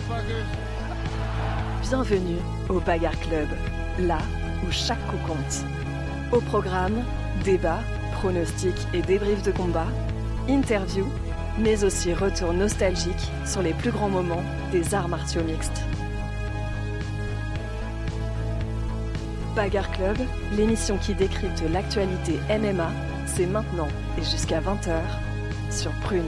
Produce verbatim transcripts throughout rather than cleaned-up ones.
Bienvenue au Bagarre Club, là où chaque coup compte. Au programme, débats, pronostics et débriefs de combat, interviews, mais aussi retour nostalgique sur les plus grands moments des arts martiaux mixtes. Bagarre Club, l'émission qui décrypte l'actualité M M A, c'est maintenant et jusqu'à vingt heures sur Prune.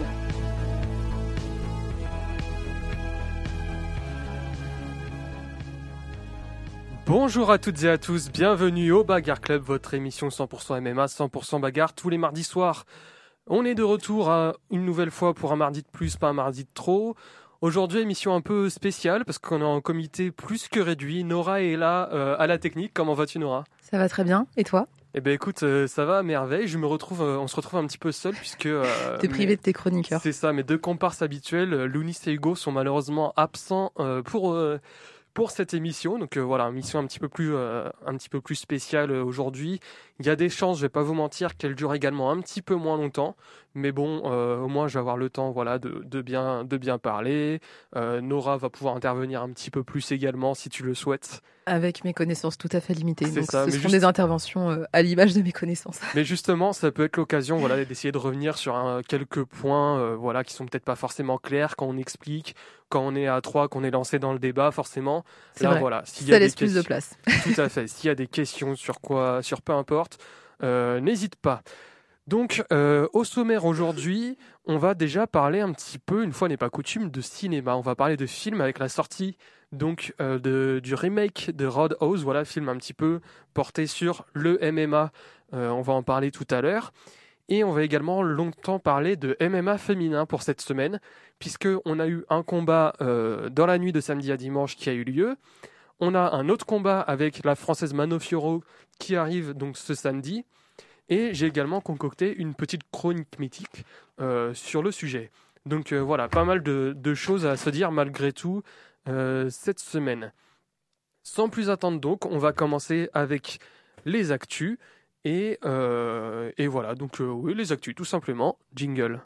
Bonjour à toutes et à tous, bienvenue au Bagarre Club, votre émission cent pour cent M M A, cent pour cent bagarre tous les mardis soirs. On est de retour à, une nouvelle fois pour un mardi de plus, pas un mardi de trop. Aujourd'hui, émission un peu spéciale parce qu'on est en comité plus que réduit. Nora est là euh, à la technique. Comment vas-tu, Nora ? Ça va très bien. Et toi ? Eh ben écoute, euh, ça va à merveille. Je me retrouve, euh, on se retrouve un petit peu seul puisque euh, t'es privé mais, de tes chroniqueurs. C'est ça. Mes deux comparses habituels, Lounis et Hugo, sont malheureusement absents euh, pour euh, pour cette émission. Donc euh, voilà, une émission un petit peu plus euh, un petit peu plus spéciale euh, aujourd'hui. Il y a des chances, je vais pas vous mentir, qu'elle dure également un petit peu moins longtemps. Mais bon, euh, au moins je vais avoir le temps, voilà, de, de bien de bien parler. Euh, Nora va pouvoir intervenir un petit peu plus également si tu le souhaites. Avec mes connaissances tout à fait limitées. C'est Donc ça, ce mais seront juste... des interventions euh, à l'image de mes connaissances. Mais justement, ça peut être l'occasion, voilà, d'essayer de revenir sur un, quelques points, euh, voilà, qui sont peut-être pas forcément clairs quand on explique, quand on est à trois, qu'on est lancé dans le débat, forcément. C'est Là, vrai. voilà, s'il y ça a laisse des plus questions, de place. Tout à fait. S'il y a des questions sur quoi, sur peu importe, euh, n'hésite pas. Donc, euh, au sommaire aujourd'hui, on va déjà parler un petit peu, une fois n'est pas coutume, de cinéma. On va parler de films avec la sortie donc euh, de, du remake de Roadhouse, voilà, film un petit peu porté sur le M M A. Euh, on va en parler tout à l'heure. Et on va également longtemps parler de M M A féminin pour cette semaine, puisqu'on a eu un combat euh, dans la nuit de samedi à dimanche qui a eu lieu. On a un autre combat avec la française Mano Fiorot qui arrive donc ce samedi. Et j'ai également concocté une petite chronique mythique euh, sur le sujet. Donc euh, voilà, pas mal de, de choses à se dire malgré tout euh, cette semaine. Sans plus attendre donc, on va commencer avec les actus. Et, euh, et voilà, donc euh, oui, les actus tout simplement. Jingle.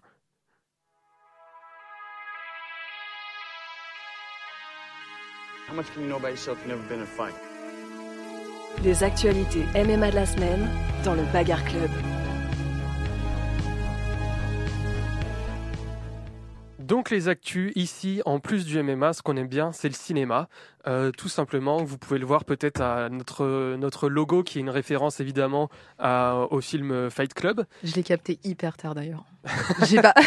How much can you know about yourself? You've never been in a fight. Les actualités M M A de la semaine dans le Bagarre Club. Donc les actus ici, en plus du M M A, ce qu'on aime bien, c'est le cinéma. Euh, tout simplement, vous pouvez le voir peut-être à notre, notre logo qui est une référence évidemment à, au film Fight Club. Je l'ai capté hyper tard d'ailleurs. J'ai pas.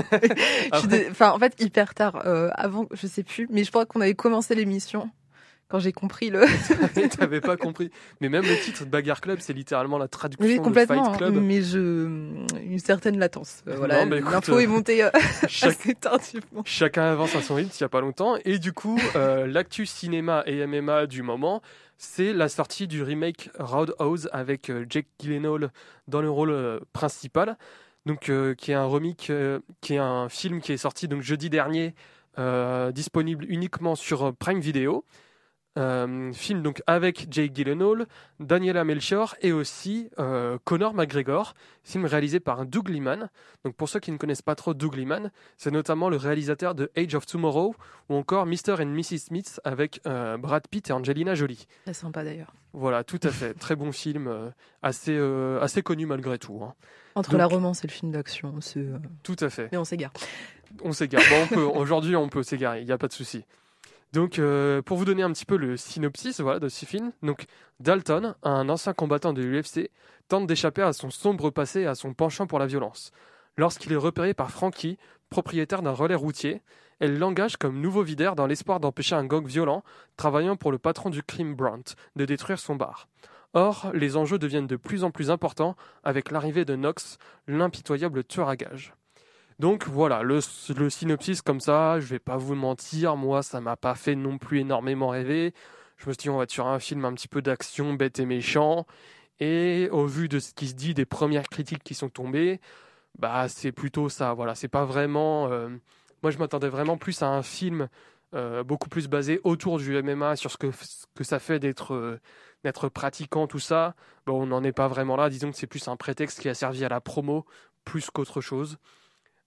je suis de... Enfin, en fait, hyper tard. Euh, avant, je sais plus, mais je crois qu'on avait commencé l'émission. Quand j'ai compris le... T'avais pas compris. Mais même le titre de Bagarre Club, c'est littéralement la traduction oui, complètement, de Fight Club. Mais je... une certaine latence. Euh, voilà, non, écoute, l'info est montée euh, chaque... assez tardivement. Chacun avance à son rythme, il n'y a pas longtemps. Et du coup, euh, l'actu cinéma et M M A du moment, c'est la sortie du remake Roadhouse avec euh, Jake Gyllenhaal dans le rôle euh, principal. Donc, euh, qui est un remake, euh, qui est un film qui est sorti donc jeudi dernier, euh, disponible uniquement sur euh, Prime Video. Euh, film donc avec Jake Gyllenhaal, Daniela Melchior et aussi euh, Conor McGregor, film réalisé par Doug Liman. Donc pour ceux qui ne connaissent pas trop Doug Liman, c'est notamment le réalisateur de Age of Tomorrow ou encore mister and missus Smith avec euh, Brad Pitt et Angelina Jolie. Très sympa d'ailleurs. Voilà, tout à fait, très bon film, euh, assez euh, assez connu malgré tout. Hein. Entre donc, la romance et le film d'action, c'est. Euh... Tout à fait. Mais on s'égare. On s'égare. Bon, on peut, aujourd'hui, on peut s'égarer, il n'y a pas de souci. Donc, euh, pour vous donner un petit peu le synopsis voilà, de ce film, donc Dalton, un ancien combattant de l'U F C, tente d'échapper à son sombre passé et à son penchant pour la violence. Lorsqu'il est repéré par Frankie, propriétaire d'un relais routier, elle l'engage comme nouveau videur dans l'espoir d'empêcher un gang violent, travaillant pour le patron du crime Brandt, de détruire son bar. Or, les enjeux deviennent de plus en plus importants avec l'arrivée de Knox, l'impitoyable tueur à gages. Donc voilà, le, le synopsis comme ça, je vais pas vous mentir, moi ça m'a pas fait non plus énormément rêver. Je me suis dit on va être sur un film un petit peu d'action bête et méchant. Et au vu de ce qui se dit, des premières critiques qui sont tombées, bah c'est plutôt ça, voilà, c'est pas vraiment... Euh, moi je m'attendais vraiment plus à un film euh, beaucoup plus basé autour du M M A, sur ce que, ce que ça fait d'être, euh, d'être pratiquant, tout ça. Bon, on n'en est pas vraiment là, disons que c'est plus un prétexte qui a servi à la promo, plus qu'autre chose.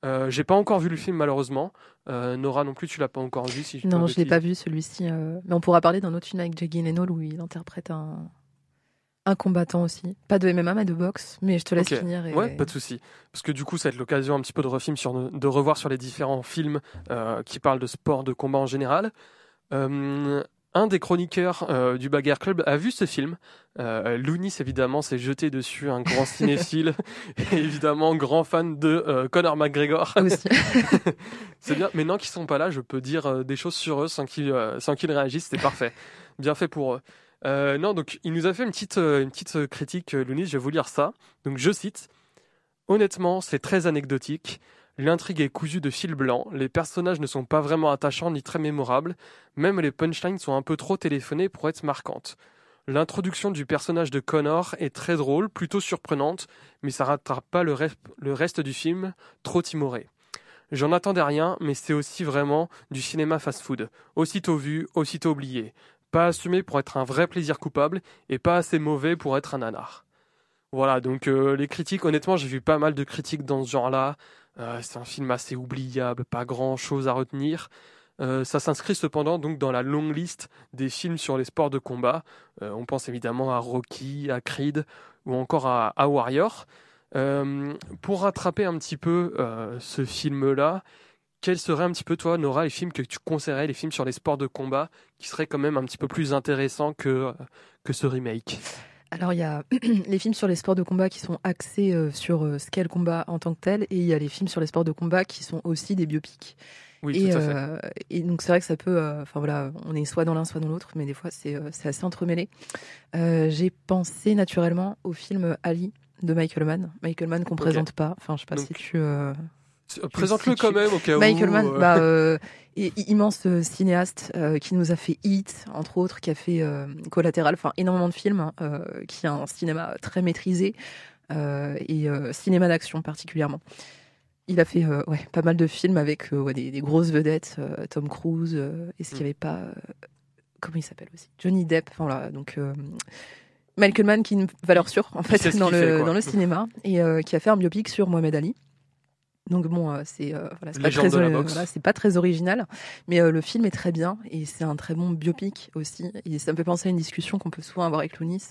Euh, j'ai pas encore vu le film malheureusement. Euh, Nora non plus, tu l'as pas encore vu si je Non, je l'ai pas vu celui-ci. Euh... Mais on pourra parler d'un autre film avec Jake Gyllenhaal où il interprète un un combattant aussi. Pas de M M A mais de boxe. Mais je te laisse okay. finir. Et... Ouais, pas de souci. Parce que du coup, ça va être l'occasion un petit peu de, refilm sur, de revoir sur les différents films euh, qui parlent de sport, de combat en général. Euh, un des chroniqueurs euh, du Bagarre Club a vu ce film. Euh, Lounis, évidemment, s'est jeté dessus, un grand cinéphile et évidemment grand fan de euh, Conor McGregor. Aussi. C'est bien. Maintenant qu'ils sont pas là, je peux dire euh, des choses sur eux sans qu'ils, euh, sans qu'ils réagissent. C'est parfait. Bien fait pour eux. Euh, non, donc il nous a fait une petite, euh, une petite critique, euh, Lounis. Je vais vous lire ça. Donc je cite. Honnêtement, c'est très anecdotique. L'intrigue est cousue de fil blanc, les personnages ne sont pas vraiment attachants ni très mémorables, même les punchlines sont un peu trop téléphonées pour être marquantes. L'introduction du personnage de Conor est très drôle, plutôt surprenante, mais ça rattrape pas le, re- le reste du film, trop timoré. J'en attendais rien, mais c'est aussi vraiment du cinéma fast-food, aussitôt vu, aussitôt oublié, pas assumé pour être un vrai plaisir coupable, et pas assez mauvais pour être un nanar. Voilà, donc euh, les critiques, honnêtement, j'ai vu pas mal de critiques dans ce genre-là. Euh, c'est un film assez oubliable, pas grand-chose à retenir. Euh, ça s'inscrit cependant donc dans la longue liste des films sur les sports de combat. Euh, on pense évidemment à Rocky, à Creed ou encore à, à Warrior. Euh, pour rattraper un petit peu euh, ce film-là, quels seraient un petit peu, toi, Nora, les films que tu conseillerais, les films sur les sports de combat, qui seraient quand même un petit peu plus intéressants que, que ce remake ? Alors, il y a les films sur les sports de combat qui sont axés euh, sur euh, ce qu'est le combat en tant que tel, et il y a les films sur les sports de combat qui sont aussi des biopics. Oui, et, tout à fait. Euh, et donc, c'est vrai que ça peut... Enfin, euh, voilà, on est soit dans l'un, soit dans l'autre, mais des fois, c'est, euh, c'est assez entremêlé. Euh, j'ai pensé naturellement au film Ali de Michael Mann. Michael Mann qu'on ne okay. présente pas. Enfin, je sais pas donc, si tu... Euh... Présente-le si quand tu... même au cas Michael où. Mann, euh... bah, euh, immense cinéaste euh, qui nous a fait Hit, entre autres, qui a fait euh, Collatéral, enfin énormément de films, euh, qui a un cinéma très maîtrisé euh, et euh, cinéma d'action particulièrement. Il a fait euh, ouais, pas mal de films avec euh, ouais, des, des grosses vedettes, euh, Tom Cruise, euh, et ce qu'il n'y avait pas, euh, comment il s'appelle aussi, Johnny Depp. Enfin voilà, donc euh, Michael Mann qui est une valeur sûre en fait dans le fait, dans le cinéma et euh, qui a fait un biopic sur Mohamed Ali. Donc bon, euh, c'est, euh, voilà, c'est, pas très, euh, voilà, c'est pas très original, mais euh, le film est très bien et c'est un très bon biopic aussi. Et ça me fait penser à une discussion qu'on peut souvent avoir avec Lounis.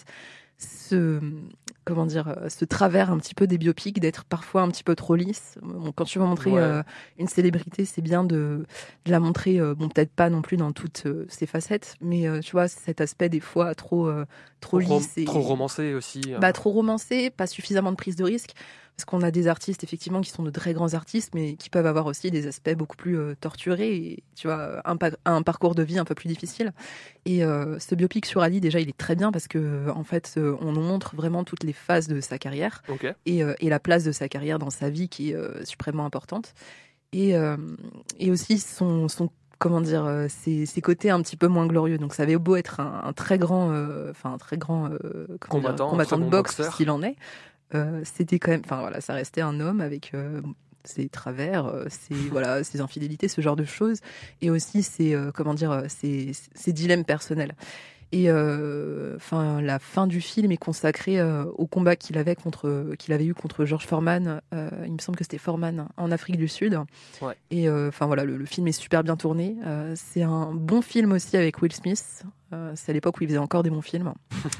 Ce, comment dire, ce travers un petit peu des biopics, d'être parfois un petit peu trop lisse. Bon, quand tu vas montrer ouais. euh, une célébrité, c'est bien de, de la montrer, euh, bon peut-être pas non plus dans toutes euh, ses facettes, mais euh, tu vois cet aspect des fois trop, euh, trop, trop lisse, rom- et, trop romancé aussi. Euh... Bah trop romancé, pas suffisamment de prise de risque. Parce qu'on a des artistes, effectivement, qui sont de très grands artistes, mais qui peuvent avoir aussi des aspects beaucoup plus euh, torturés, et, tu vois, un, pa- un parcours de vie un peu plus difficile. Et euh, ce biopic sur Ali, déjà, il est très bien parce que, en fait, euh, on nous montre vraiment toutes les phases de sa carrière okay. et, euh, et la place de sa carrière dans sa vie qui est euh, suprêmement importante. Et, euh, et aussi son, son comment dire, euh, ses, ses côtés un petit peu moins glorieux. Donc, ça avait beau être un, un très grand, enfin, euh, un très grand euh, combattant, dire, combattant de bon boxe, boxeur. S'il en est. Euh, c'était quand même, enfin voilà, ça restait un homme avec euh, ses travers, euh, ses voilà, ses infidélités, ce genre de choses, et aussi ses euh, comment dire, ses, ses dilemmes personnels. Et enfin, euh, la fin du film est consacrée euh, au combat qu'il avait contre, qu'il avait eu contre George Foreman. Euh, il me semble que c'était Foreman en Afrique du Sud. Ouais. Et enfin euh, voilà, le, le film est super bien tourné. Euh, c'est un bon film aussi avec Will Smith. Euh, c'est à l'époque où il faisait encore des bons films.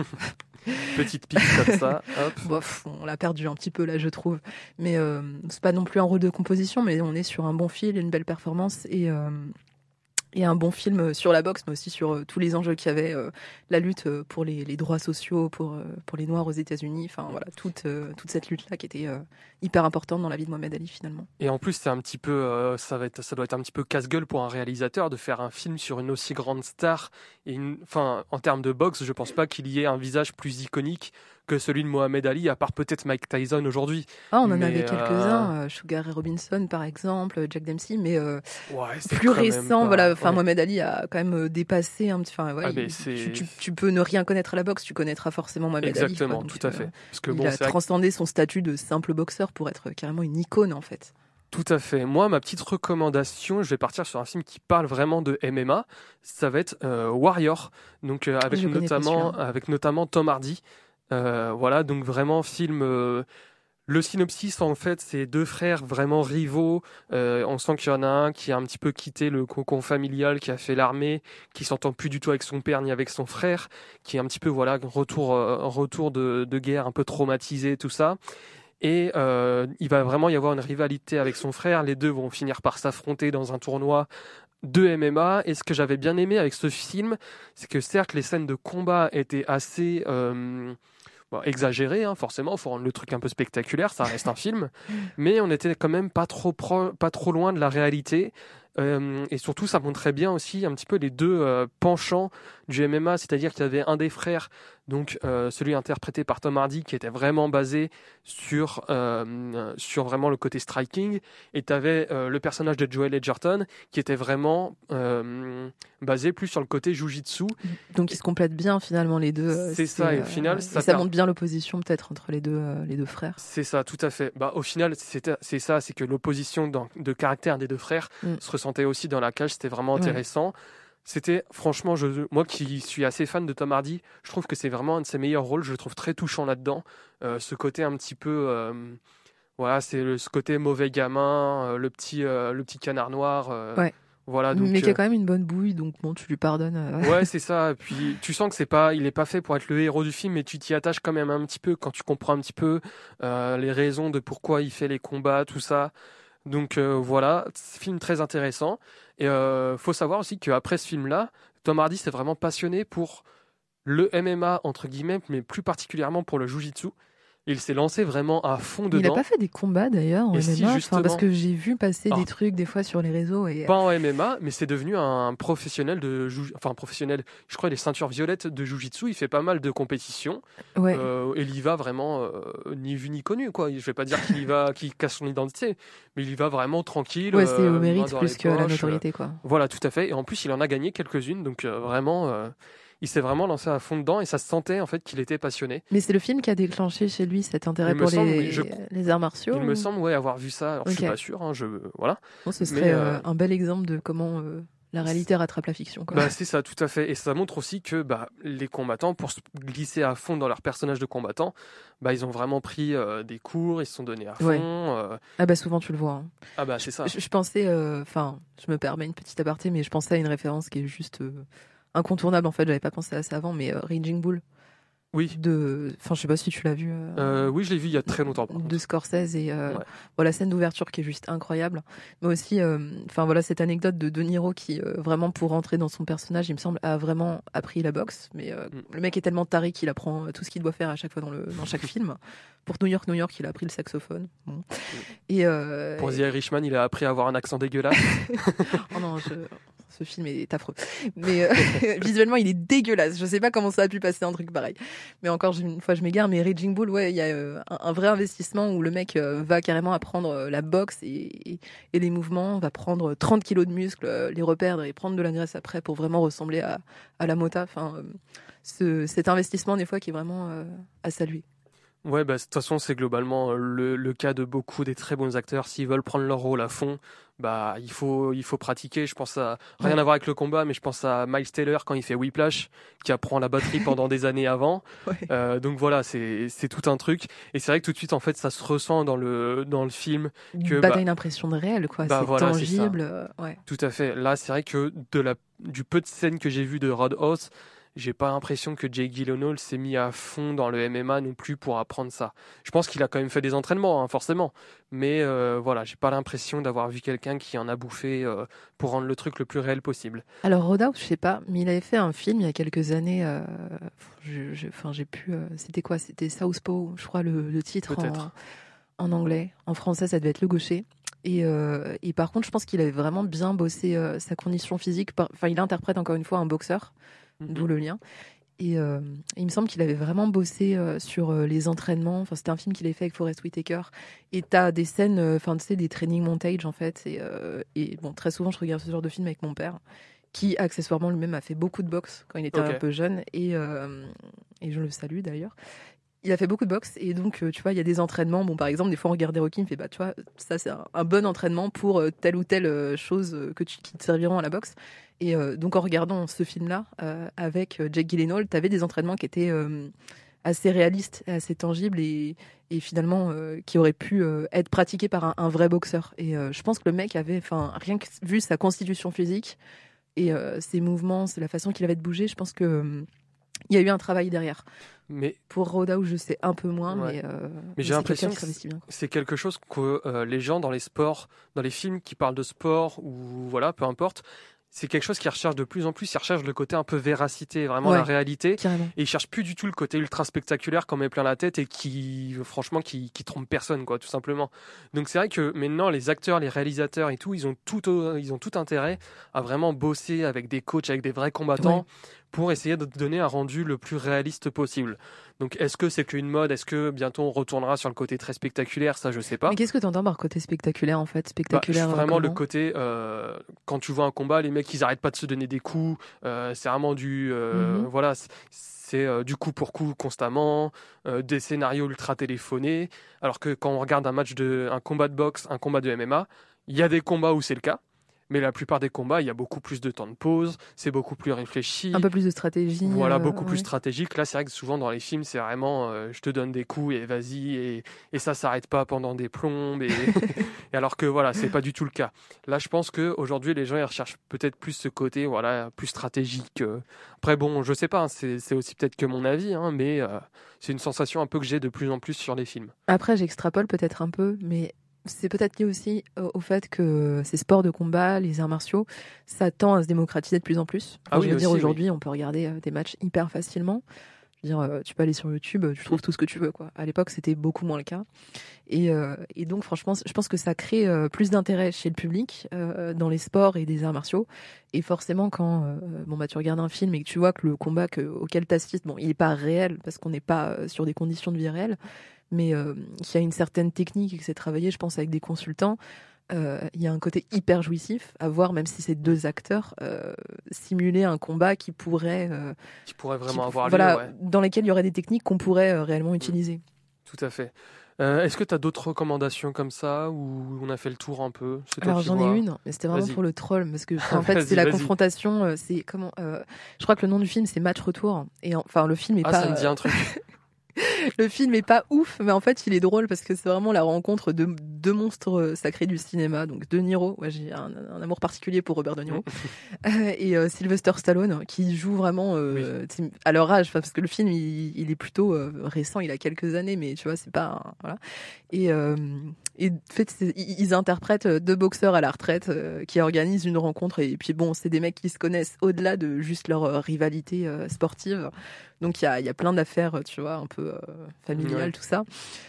Petite pique comme ça. Hop. Bof, on l'a perdu un petit peu là, je trouve. Mais euh, c'est pas non plus un rôle de composition, mais on est sur un bon film, une belle performance et. Euh, Et un bon film sur la boxe, mais aussi sur euh, tous les enjeux qu'il y avait, euh, la lutte euh, pour les, les droits sociaux, pour, euh, pour les Noirs aux États-Unis, enfin voilà, toute, euh, toute cette lutte-là qui était euh, hyper importante dans la vie de Mohamed Ali finalement. Et en plus, c'est un petit peu, euh, ça, va être, ça doit être un petit peu casse-gueule pour un réalisateur de faire un film sur une aussi grande star. Et une, enfin, en termes de boxe, je pense pas qu'il y ait un visage plus iconique que celui de Mohamed Ali, à part peut-être Mike Tyson aujourd'hui. Ah, on en mais, avait quelques-uns, euh... euh, Sugar Ray Robinson par exemple, Jack Dempsey, mais euh, ouais, plus récent, pas... voilà. Enfin, ouais. Mohamed Ali a quand même dépassé un petit. Enfin, ouais, ah, il, c'est... tu, tu, tu peux ne rien connaître à la boxe, tu connaîtras forcément Mohamed Exactement, Ali. Exactement, tout à fait. Parce que il bon, a c'est transcendé son statut de simple boxeur pour être carrément une icône en fait. Tout à fait. Moi, ma petite recommandation, je vais partir sur un film qui parle vraiment de M M A. Ça va être euh, Warrior, donc euh, avec notamment avec notamment Tom Hardy. Euh, voilà, donc vraiment film. Euh, Le synopsis, en fait, c'est deux frères vraiment rivaux. Euh, on sent qu'il y en a un qui a un petit peu quitté le cocon familial, qui a fait l'armée, qui s'entend plus du tout avec son père ni avec son frère, qui est un petit peu, voilà, retour, euh, retour de, de guerre, un peu traumatisé, tout ça. Et euh, il va vraiment y avoir une rivalité avec son frère. Les deux vont finir par s'affronter dans un tournoi de M M A. Et ce que j'avais bien aimé avec ce film, c'est que certes, les scènes de combat étaient assez... Euh, Bon, exagéré, hein, forcément, il faut rendre le truc un peu spectaculaire, ça reste un film, mais on était quand même pas trop, pro, pas trop loin de la réalité. Euh, et surtout, ça montrait bien aussi un petit peu les deux euh, penchants du M M A, c'est-à-dire qu'il y avait un des frères, donc euh, celui interprété par Tom Hardy, qui était vraiment basé sur, euh, sur vraiment le côté striking, et tu avais euh, le personnage de Joel Edgerton, qui était vraiment euh, basé plus sur le côté jujitsu. Donc ils se complètent bien finalement les deux. C'est ça, et au final, euh, ça, et ça montre bien l'opposition peut-être entre les deux, euh, les deux frères. C'est ça, tout à fait. Bah, au final, c'est, c'est ça, c'est que l'opposition dans, de caractère des deux frères mm. se ressentait aussi dans la cage, c'était vraiment intéressant. Ouais. C'était, franchement, je, moi qui suis assez fan de Tom Hardy, je trouve que c'est vraiment un de ses meilleurs rôles, je le trouve très touchant là-dedans. Euh, ce côté un petit peu... Euh, voilà, c'est le, ce côté mauvais gamin, euh, le, petit, euh, le petit canard noir... Euh, ouais. Voilà, donc, mais qui a quand même une bonne bouille, donc bon, tu lui pardonnes. Euh... Ouais, c'est ça. Et puis tu sens que c'est pas, il est pas fait pour être le héros du film, mais tu t'y attaches quand même un petit peu quand tu comprends un petit peu euh, les raisons de pourquoi il fait les combats, tout ça. Donc euh, voilà, film très intéressant. Et euh, faut savoir aussi qu'après ce film-là, Tom Hardy s'est vraiment passionné pour le M M A entre guillemets, mais plus particulièrement pour le Jiu-Jitsu. Il s'est lancé vraiment à fond dedans. Il n'a pas fait des combats d'ailleurs en et M M A, si, enfin, parce que j'ai vu passer ah. des trucs des fois sur les réseaux. Et... Pas en M M A, mais c'est devenu un professionnel de jiu... enfin un professionnel. Je crois les ceintures violettes de Jiu-Jitsu. Il fait pas mal de compétitions. Ouais. Euh, et il y va vraiment euh, ni vu ni connu quoi. Je vais pas dire qu'il y va, qu'il casse son identité, mais il y va vraiment tranquille. Ouais, c'est au euh, mérite plus que poches, la notoriété quoi. Euh, voilà, tout à fait. Et en plus, il en a gagné quelques-unes, donc euh, vraiment. Euh, Il s'est vraiment lancé à fond dedans et ça se sentait en fait qu'il était passionné. Mais c'est le film qui a déclenché chez lui cet intérêt pour semble, les, je... les arts martiaux. Il ou... me semble ouais avoir vu ça. Alors okay. Je suis pas sûr. Hein, je voilà. Bon, ce serait Mais, euh... un bel exemple de comment euh, la réalité rattrape la fiction. Quoi. Bah, c'est ça, tout à fait. Et ça montre aussi que bah, les combattants, pour se glisser à fond dans leur personnage de combattant, bah, ils ont vraiment pris euh, des cours, ils se sont donnés à fond. Ouais. Euh... Ah bah souvent tu le vois. Hein. Ah bah c'est ça. Je, je pensais, enfin, euh, je me permets une petite aparté, mais je pensais à une référence qui est juste euh, incontournable en fait. J'avais pas pensé à ça avant, mais euh, Raging Bull. Oui. De, enfin, je sais pas si tu l'as vu. Euh, euh, oui, je l'ai vu il y a très longtemps. De Scorsese et euh, ouais. voilà, scène d'ouverture qui est juste incroyable. Mais aussi, enfin euh, voilà, cette anecdote de De Niro qui euh, vraiment pour rentrer dans son personnage, il me semble, a vraiment appris la boxe. Mais euh, mm. le mec est tellement taré qu'il apprend tout ce qu'il doit faire à chaque fois dans le dans chaque film. Pour New York, New York, il a appris le saxophone. Bon. Mm. Et euh, pour The Irishman, il a appris à avoir un accent dégueulasse. Oh non, je... ce film est affreux. Mais euh, visuellement, il est dégueulasse. Je sais pas comment ça a pu passer un truc pareil. Mais encore une fois, je m'égare. Mais Raging Bull, ouais, il y a euh, un, un vrai investissement où le mec euh, va carrément apprendre euh, la boxe et, et, et les mouvements, va prendre trente kilos de muscles, euh, les reperdre et prendre de la graisse après pour vraiment ressembler à, à la mota. Enfin, euh, ce, cet investissement, des fois, qui est vraiment euh, à saluer. Ouais, bah, de toute façon, c'est globalement le, le cas de beaucoup des très bons acteurs. S'ils veulent prendre leur rôle à fond, bah, il faut, il faut pratiquer. Je pense à, rien ouais. à voir avec le combat, mais je pense à Miles Taylor quand il fait Whiplash, qui apprend la batterie pendant des années avant. Ouais. Euh, donc voilà, c'est, c'est tout un truc. Et c'est vrai que tout de suite, en fait, ça se ressent dans le, dans le film. Que, bah, bah, t'as une impression de réel, quoi. Bah, c'est voilà, tangible. C'est euh, ouais. Tout à fait. Là, c'est vrai que de la, du peu de scènes que j'ai vues de Roadhouse, j'ai pas l'impression que Jake Gyllenhaal s'est mis à fond dans le M M A non plus pour apprendre ça. Je pense qu'il a quand même fait des entraînements, hein, forcément. Mais euh, voilà, j'ai pas l'impression d'avoir vu quelqu'un qui en a bouffé euh, pour rendre le truc le plus réel possible. Alors Roadhouse, je sais pas, mais il avait fait un film il y a quelques années. Euh, je, je, enfin, j'ai pu. Euh, c'était quoi ? C'était Southpaw, je crois le, le titre en, en anglais. En français, ça devait être Le Gaucher. Et, euh, et par contre, je pense qu'il avait vraiment bien bossé euh, sa condition physique. Enfin, il interprète encore une fois un boxeur. D'où le lien. Et euh, il me semble qu'il avait vraiment bossé euh, sur euh, les entraînements. Enfin, c'était un film qu'il avait fait avec Forest Whitaker. Et t'as des scènes, enfin, euh, tu sais, des training montage en fait. Et, euh, et bon, très souvent, je regarde ce genre de film avec mon père, qui accessoirement lui-même a fait beaucoup de boxe quand il était okay. un peu jeune. Et, euh, et je le salue d'ailleurs. Il a fait beaucoup de boxe et donc, tu vois, il y a des entraînements. Bon, par exemple, des fois, on regardait Rocky, il me fait, bah, tu vois, ça, c'est un, un bon entraînement pour euh, telle ou telle euh, chose que tu, qui te serviront à la boxe. Et euh, donc, en regardant ce film-là, euh, avec Jake Gyllenhaal, tu avais des entraînements qui étaient euh, assez réaliste, assez tangible et, et finalement euh, qui aurait pu euh, être pratiqué par un, un vrai boxeur. Et euh, je pense que le mec avait, enfin, rien que vu sa constitution physique et euh, ses mouvements, c'est la façon qu'il avait de bouger, je pense que euh, il y a eu un travail derrière. Mais pour Rodao, je sais un peu moins, ouais. mais, euh, mais, mais j'ai l'impression que bien, c'est quelque chose que euh, les gens dans les sports, dans les films qui parlent de sport ou voilà, peu importe, c'est quelque chose qu'ils recherchent de plus en plus. Ils recherchent le côté un peu véracité, vraiment ouais, la réalité. Carrément. Et ils cherchent plus du tout le côté ultra spectaculaire qu'on met plein la tête et qui, franchement, qui, qui trompe personne, quoi, tout simplement. Donc c'est vrai que maintenant, les acteurs, les réalisateurs et tout, ils ont tout, ils ont tout intérêt à vraiment bosser avec des coachs, avec des vrais combattants. Ouais. Pour essayer de donner un rendu le plus réaliste possible. Donc, est-ce que c'est qu'une mode ? Est-ce que bientôt on retournera sur le côté très spectaculaire ? Ça, je sais pas. Mais qu'est-ce que tu entends par côté spectaculaire, en fait ? Spectaculaire, bah, Vraiment comment ? le côté, euh, quand tu vois un combat, les mecs, ils n'arrêtent pas de se donner des coups. Euh, c'est vraiment du... Euh, mm-hmm. Voilà, c'est, c'est euh, du coup pour coup constamment, euh, des scénarios ultra téléphonés. Alors que quand on regarde un match de... un combat de boxe, un combat de M M A, il y a des combats où c'est le cas. Mais la plupart des combats, il y a beaucoup plus de temps de pause, c'est beaucoup plus réfléchi. Un peu plus de stratégie. Voilà, beaucoup euh, plus ouais. stratégique. Là, c'est vrai que souvent dans les films, c'est vraiment euh, je te donne des coups et vas-y, et, et ça s'arrête pas pendant des plombes. Et, et alors que voilà, c'est pas du tout le cas. Là, je pense qu'aujourd'hui, les gens ils recherchent peut-être plus ce côté voilà, plus stratégique. Euh. Après, bon, je sais pas, hein, c'est, c'est aussi peut-être que mon avis, hein, mais euh, c'est une sensation un peu que j'ai de plus en plus sur les films. Après, j'extrapole peut-être un peu, mais. C'est peut-être lié aussi au fait que ces sports de combat, les arts martiaux, ça tend à se démocratiser de plus en plus. Enfin, ah oui, je veux aussi, dire, aujourd'hui, oui. on peut regarder des matchs hyper facilement. Je veux dire, tu peux aller sur YouTube, tu trouves tout ce que tu veux, quoi. À l'époque, c'était beaucoup moins le cas. Et, euh, et donc, franchement, je pense que ça crée euh, plus d'intérêt chez le public euh, dans les sports et des arts martiaux. Et forcément, quand euh, bon, bah, tu regardes un film et que tu vois que le combat que, auquel tu assistes, bon, il n'est pas réel parce qu'on n'est pas euh, sur des conditions de vie réelles, mais euh, qu'il y a une certaine technique et que c'est travaillé, je pense, avec des consultants. Euh, il y a un côté hyper jouissif à voir, même si c'est deux acteurs, euh, simuler un combat qui pourrait... Euh, qui pourrait vraiment qui, avoir voilà, lieu, ouais. Dans lesquels il y aurait des techniques qu'on pourrait euh, réellement utiliser. Tout à fait. Euh, est-ce que tu as d'autres recommandations comme ça, ou on a fait le tour un peu ? C'est Alors j'en vois. ai une, mais c'était vraiment vas-y. Pour le troll, parce que en fait c'est la vas-y. confrontation, euh, c'est comment euh, je crois que le nom du film c'est Match Retour, et enfin le film est ah, pas... ça me dit un truc. Le film est pas ouf, mais en fait il est drôle parce que c'est vraiment la rencontre de deux monstres sacrés du cinéma, donc De Niro, ouais, j'ai un, un amour particulier pour Robert De Niro, euh, et euh, Sylvester Stallone qui joue vraiment euh, oui. à leur âge, parce que le film il, il est plutôt euh, récent, il a quelques années, mais tu vois c'est pas voilà. Et euh, et en fait ils interprètent deux boxeurs à la retraite euh, qui organisent une rencontre, et puis bon c'est des mecs qui se connaissent au-delà de juste leur euh, rivalité euh, sportive. Donc il y a, y a plein d'affaires, tu vois, un peu euh, familiales, ouais. Tout ça.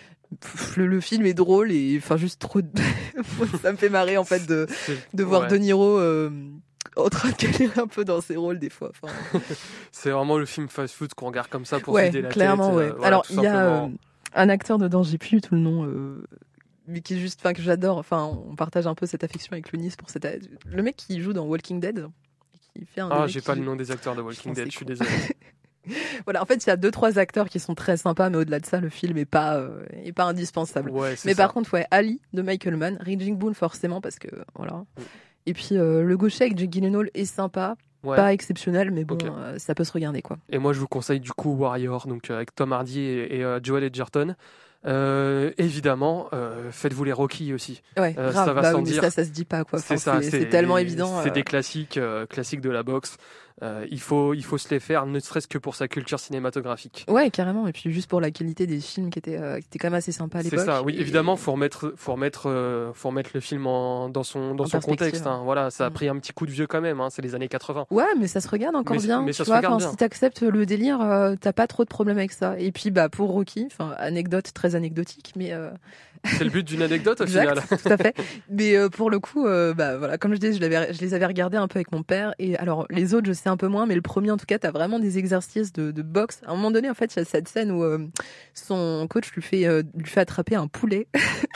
Le, le film est drôle et enfin juste trop. De... ça me fait marrer en fait de de voir ouais. De Niro euh, en train de galérer un peu dans ses rôles des fois. Enfin... c'est vraiment le film fast-food qu'on regarde comme ça pour ouais, vider la clairement, tête. Ouais. Euh, voilà, Alors il y a euh, un acteur dedans, j'ai plus du tout le nom. Euh... mais qui est juste, enfin que j'adore. Enfin, on partage un peu cette affection avec Lounis pour cette. Le mec qui joue dans Walking Dead. Qui fait un ah, j'ai qui... pas le nom des acteurs de Walking Dead. Je suis désolé. Voilà, en fait, il y a deux trois acteurs qui sont très sympas, mais au-delà de ça, le film est pas euh, est pas indispensable. Ouais, mais ça. Par contre, ouais, Ali de Michael Mann, Raging Bull forcément parce que voilà. Mm. Et puis euh, le gaucher avec Jake Gyllenhaal est sympa, ouais. Pas exceptionnel, mais bon, okay. euh, ça peut se regarder quoi. Et moi, je vous conseille du coup Warrior, donc euh, avec Tom Hardy et, et euh, Joel Edgerton. Euh, évidemment, euh, faites-vous les Rocky aussi. Ouais, euh, grave, ça va bah sans oui, dire. Ça, ça se dit pas quoi. Enfin, c'est ça, c'est, c'est, c'est tellement évident. C'est euh... des classiques, euh, classiques de la boxe. Euh, il faut, il faut se les faire, ne serait-ce que pour sa culture cinématographique. Ouais, carrément. Et puis juste pour la qualité des films qui étaient, euh, qui étaient quand même assez sympas à l'époque. C'est ça. Oui, et... évidemment, faut remettre, faut remettre, euh, faut remettre le film en, dans son, dans en son contexte. Hein. Voilà, ça a pris un petit coup de vieux quand même. Hein. C'est les années quatre-vingts. Ouais, mais ça se regarde encore mais, bien. Mais ça tu se vois, regarde bien. Si t'acceptes le délire, euh, t'as pas trop de problème avec ça. Et puis, bah, pour Rocky, enfin, anecdote très anecdotique, mais. Euh... C'est le but d'une anecdote au exact, final. Tout à fait. Mais euh, pour le coup, euh, bah voilà, comme je disais, je, l'avais, je les avais regardés un peu avec mon père. Et alors les autres, je sais un peu moins, mais le premier en tout cas, t'as vraiment des exercices de, de boxe. À un moment donné, en fait, il y a cette scène où euh, son coach lui fait euh, lui fait attraper un poulet.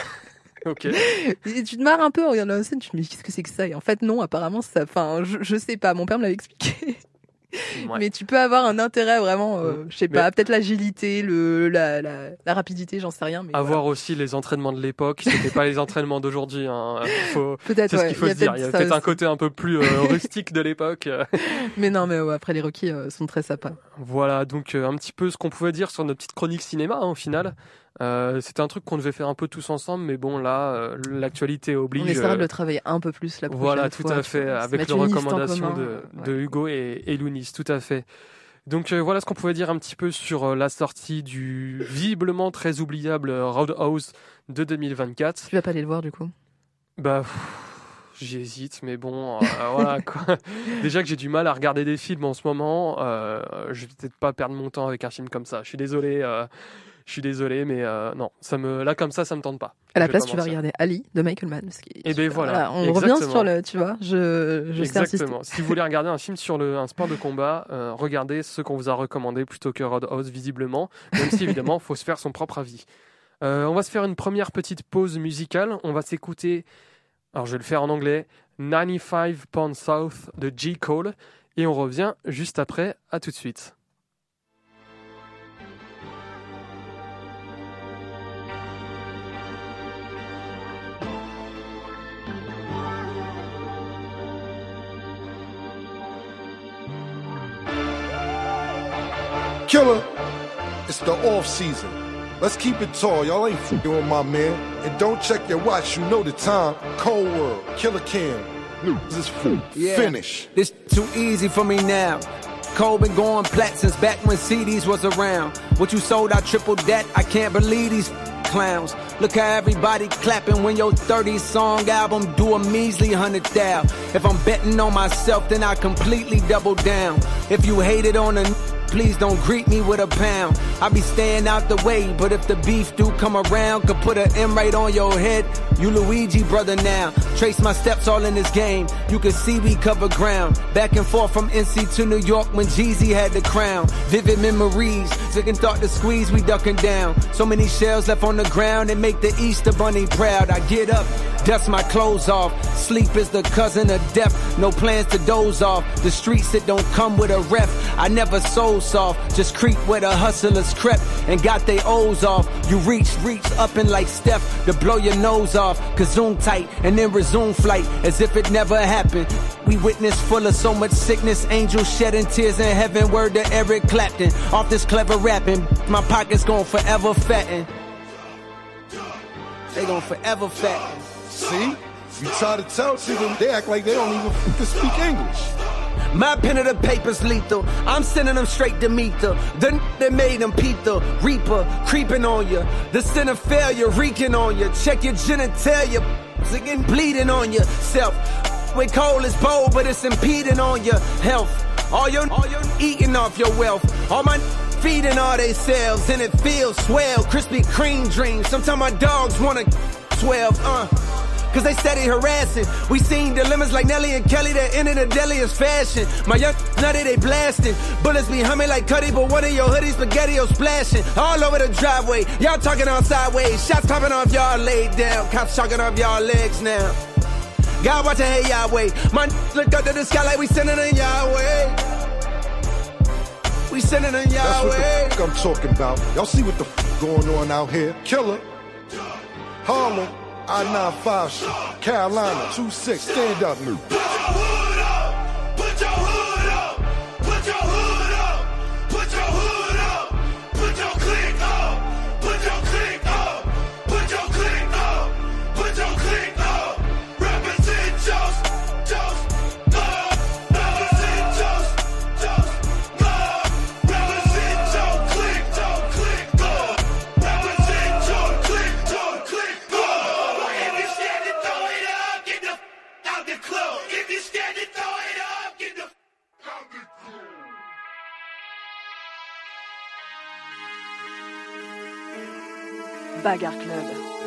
Ok. Et tu te marres un peu en regardant la scène, tu te dis mais qu'est-ce que c'est que ça ? Et en fait non, apparemment ça, enfin je, je sais pas, mon père me l'avait expliqué. Ouais. Mais tu peux avoir un intérêt vraiment, euh, je sais pas, mais... peut-être l'agilité, le, la, la, la rapidité, j'en sais rien. Mais avoir voilà. aussi les entraînements de l'époque, c'était pas les entraînements d'aujourd'hui. Hein. Faut... Peut-être, c'est ouais. ce qu'il faut se dire. Il y a peut-être aussi un côté un peu plus euh, rustique de l'époque. Mais non, mais ouais, après les Rocky euh, sont très sympas. Voilà, donc euh, un petit peu ce qu'on pouvait dire sur notre petite chronique cinéma, hein, au final. Euh, c'était un truc qu'on devait faire un peu tous ensemble, mais bon là, euh, l'actualité oblige. On essaiera de le travailler un peu plus la prochaine voilà, fois. Voilà, tout à fait, avec les recommandations de, ouais. de Hugo et, et Lounis, tout à fait. Donc euh, voilà ce qu'on pouvait dire un petit peu sur euh, la sortie du visiblement très oubliable Roadhouse de deux mille vingt-quatre. Tu vas pas aller le voir du coup ? Bah... Pff, j'hésite, mais bon, euh, voilà quoi. Déjà que j'ai du mal à regarder des films en ce moment, euh, je vais peut-être pas perdre mon temps avec un film comme ça. Je suis désolé, euh, je suis désolé, mais euh, non, ça me, là comme ça, ça me tente pas. À la place, tu vas regarder Ali de Michael Mann. Et ben voilà, voilà, on exactement. revient sur le, tu vois, je, je exactement. Si vous voulez regarder un film sur le, un sport de combat, euh, regardez ce qu'on vous a recommandé plutôt que Roadhouse visiblement, même si évidemment, faut se faire son propre avis. Euh, on va se faire une première petite pause musicale. On va s'écouter. Alors je vais le faire en anglais, ninety-five Pound South de J. Cole, et on revient juste après, à tout de suite. Killer, it's the off season. Let's keep it tall, y'all ain't f***ing with my man. And don't check your watch, you know the time. Cold World, Killer Cam, this is f- yeah. Finish. It's too easy for me now. Cole been going plat since back when C Ds was around. What you sold, I tripled that. I can't believe these clowns. Look how everybody clapping when your thirty song album do a measly hundred thou. If I'm betting on myself, then I completely double down. If you hated on a please don't greet me with a pound. I be staying out the way, but if the beef do come around, could put an M right on your head. You Luigi brother now. Trace my steps all in this game. You can see we cover ground. Back and forth from N C to New York when Jeezy had the crown. Vivid memories. Second thought to squeeze, we ducking down. So many shells left on the ground and make the Easter Bunny proud. I get up, dust my clothes off. Sleep is the cousin of death. No plans to doze off. The streets that don't come with a ref. I never sold soft, just creep where the hustlers crept and got they O's off. You reach, reach up and like Steph to blow your nose off. Kazoom tight and then resume flight as if it never happened. We witness full of so much sickness, angels shedding tears in heaven. Word to Eric Clapton, off this clever rapping. My pockets gon' forever fatten. They gon' forever fatten. See? You try to tell them, they act like they don't even f***ing speak English. My pen of the paper's lethal. I'm sending them straight to meet the The n- that made them peep the Reaper creeping on you. The sin of failure reeking on you. Check your genitalia. Again bleeding on yourself. When coal is bold, but it's impeding on your health. All your, all your eating off your wealth. All my feeding all they selves. And it feels swell. Krispy Kreme dreams. Sometimes my dogs wanna twelve. Uh. Cause they steady harassing. We seen dilemmas like Nelly and Kelly that end in the deadliest fashion. My young nutty, they blasting. Bullets be humming like Cuddy, but one of your hoodies spaghetti-o splashing. All over the driveway, y'all talking on sideways. Shots popping off, y'all laid down. Cops talking off y'all legs now. God watching, hey Yahweh. My look up to the sky like we sending in Yahweh. We sending in Yahweh. That's what the f*** I'm talking about. Y'all see what the f*** going on out here? Killer, Harlem, I ninety-five shit, Carolina, two six, stand up, new. Put your hood up, put your hood up, put your hood up, put your hood up, put your click up, put your click up, put your click up, put your click up. Represent just, just, love, represent just, just, love, represent your click, your click up, represent your click, your click up. If you stand and throw it up, get the f- out the club. If you stand and throw it up, get the f- out the club. Bagarre Club.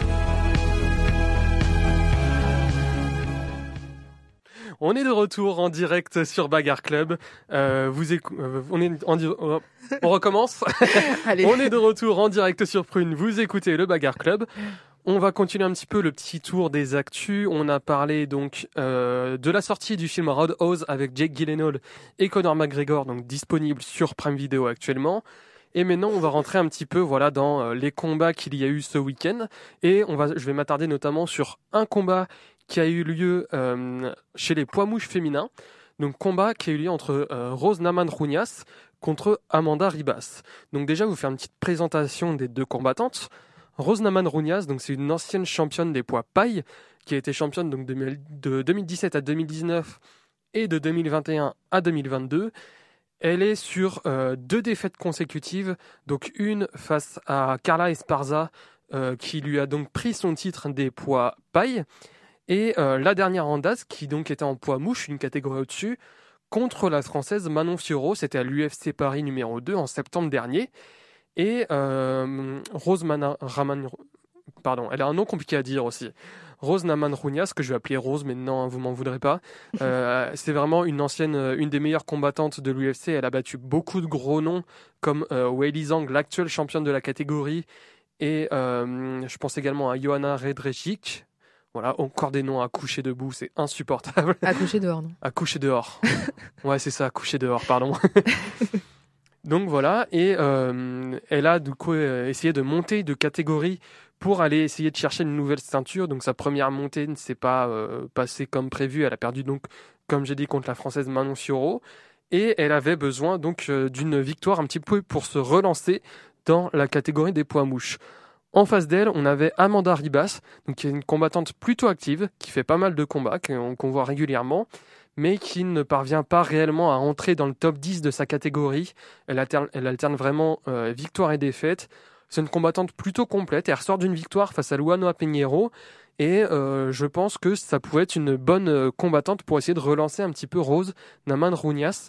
On est de retour en direct sur Bagarre Club. Euh, vous écou- euh, on est en di- on recommence. Allez. On est de retour en direct sur Prune. Vous écoutez le Bagarre Club. On va continuer un petit peu le petit tour des actus. On a parlé donc euh, de la sortie du film Roadhouse avec Jake Gyllenhaal et Conor McGregor, donc disponible sur Prime Video actuellement. Et maintenant, on va rentrer un petit peu voilà dans euh, les combats qu'il y a eu ce week-end. Et on va, je vais m'attarder notamment sur un combat qui a eu lieu euh, chez les poids mouches féminins. Donc combat qui a eu lieu entre euh, Rose Namajunas contre Amanda Ribas. Donc déjà, vous faire une petite présentation des deux combattantes. Rose Namajunas, donc c'est une ancienne championne des poids paille qui a été championne donc de, de deux mille dix-sept à deux mille dix-neuf et de deux mille vingt et un à deux mille vingt-deux. Elle est sur euh, deux défaites consécutives, donc une face à Carla Esparza euh, qui lui a donc pris son titre des poids paille, et euh, la dernière en date qui donc était en poids mouche, une catégorie au-dessus, contre la française Manon Fiorot. C'était à l'U F C Paris numéro deux en septembre dernier. Et euh, Rose Mana, Raman, pardon, elle a un nom compliqué à dire aussi. Rose Namajunas, que je vais appeler Rose, mais non, vous m'en voudrez pas. Euh, c'est vraiment une ancienne, une des meilleures combattantes de l'U F C. Elle a battu beaucoup de gros noms, comme euh, Weili Zhang, l'actuelle championne de la catégorie. Et euh, je pense également à Johanna Redrejcic. Voilà, encore des noms à coucher debout, c'est insupportable. À coucher dehors, non ? À coucher dehors. Ouais, c'est ça, à coucher dehors, pardon. Donc voilà, et euh, elle a du coup euh, essayé de monter de catégorie pour aller essayer de chercher une nouvelle ceinture. Donc sa première montée ne s'est pas euh, passée comme prévu. Elle a perdu donc, comme j'ai dit, contre la française Manon Fiorot. Et elle avait besoin donc euh, d'une victoire un petit peu pour se relancer dans la catégorie des poids mouches. En face d'elle, on avait Amanda Ribas, donc qui est une combattante plutôt active, qui fait pas mal de combats, qu'on, qu'on voit régulièrement, mais qui ne parvient pas réellement à entrer dans le top dix de sa catégorie. Elle alterne, elle alterne vraiment euh, victoire et défaite. C'est une combattante plutôt complète. Elle ressort d'une victoire face à Luana Pinheiro. Et euh, je pense que ça pouvait être une bonne euh, combattante pour essayer de relancer un petit peu Rose Namajunas.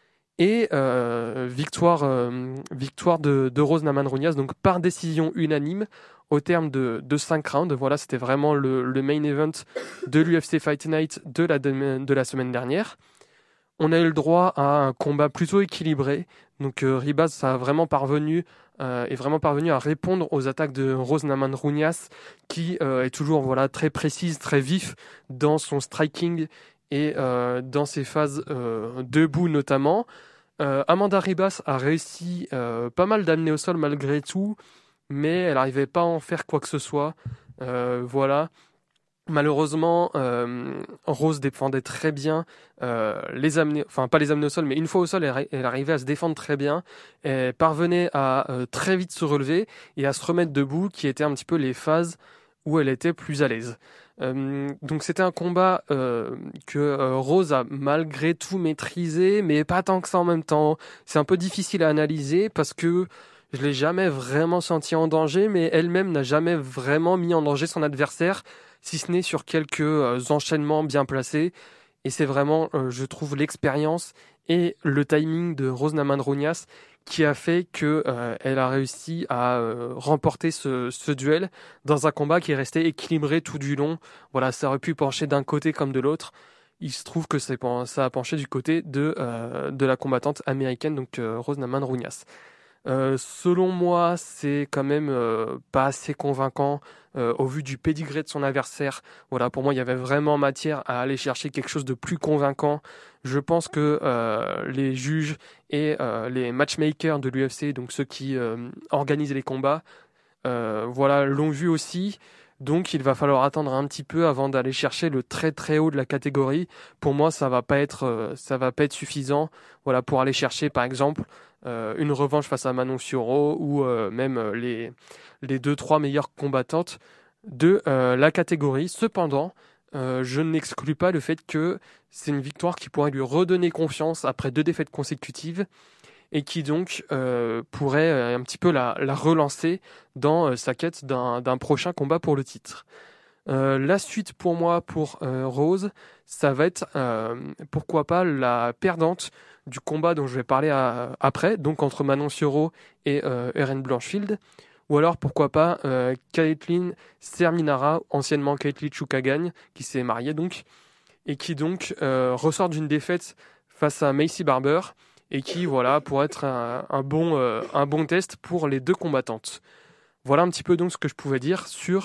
Et euh, victoire, euh, victoire de, de Rose Namajunas, donc par décision unanime au terme de, de cinq rounds. Voilà, c'était vraiment le, le main event de l'U F C Fight Night de la, de, de la semaine dernière. On a eu le droit à un combat plutôt équilibré. Donc euh, Ribas a vraiment parvenu, euh, est vraiment parvenu à répondre aux attaques de Rose Namajunas, qui euh, est toujours voilà, très précise, très vif dans son striking et euh, dans ses phases euh, debout notamment. Euh, Amanda Ribas a réussi euh, pas mal d'amener au sol malgré tout, mais elle n'arrivait pas à en faire quoi que ce soit. Euh, voilà. Malheureusement, euh, Rose défendait très bien euh, les amener, enfin pas les amener au sol, mais une fois au sol, elle, elle arrivait à se défendre très bien. Elle parvenait à euh, très vite se relever et à se remettre debout, qui étaient un petit peu les phases où elle était plus à l'aise. Euh, donc c'était un combat euh, que euh, Rose a malgré tout maîtrisé, mais pas tant que ça en même temps. C'est un peu difficile à analyser parce que je l'ai jamais vraiment sentie en danger, mais elle-même n'a jamais vraiment mis en danger son adversaire, si ce n'est sur quelques euh, enchaînements bien placés. Et c'est vraiment, euh, je trouve, l'expérience et le timing de Rose Namajunas qui a fait que euh, elle a réussi à euh, remporter ce, ce duel dans un combat qui est resté équilibré tout du long. Voilà, ça aurait pu pencher d'un côté comme de l'autre. Il se trouve que c'est, ça a penché du côté de, euh, de la combattante américaine, donc euh, Rose Namajunas. Euh, selon moi, c'est quand même euh, pas assez convaincant euh, au vu du pédigré de son adversaire. Voilà, pour moi, il y avait vraiment matière à aller chercher quelque chose de plus convaincant. Je pense que euh, les juges et euh, les matchmakers de l'U F C, donc ceux qui euh, organisent les combats, euh, voilà, l'ont vu aussi. Donc, il va falloir attendre un petit peu avant d'aller chercher le très très haut de la catégorie. Pour moi, ça va pas être, euh, ça va pas être suffisant. Voilà, pour aller chercher, par exemple, euh, une revanche face à Manon Fiorot ou euh, même euh, les les deux trois meilleures combattantes de euh, la catégorie. Cependant, euh, je n'exclus pas le fait que c'est une victoire qui pourrait lui redonner confiance après deux défaites consécutives et qui donc euh, pourrait euh, un petit peu la, la relancer dans euh, sa quête d'un, d'un prochain combat pour le titre. Euh, la suite pour moi, pour euh, Rose, ça va être euh, pourquoi pas la perdante du combat dont je vais parler à, après, donc entre Manon Fiorot et euh, Erin Blanchfield, ou alors pourquoi pas euh, Caitlin Serminara, anciennement Caitlin Chukagan, qui s'est mariée donc, et qui donc euh, ressort d'une défaite face à Macy Barber, et qui voilà pourrait être un, un, bon, euh, un bon test pour les deux combattantes. Voilà un petit peu donc ce que je pouvais dire sur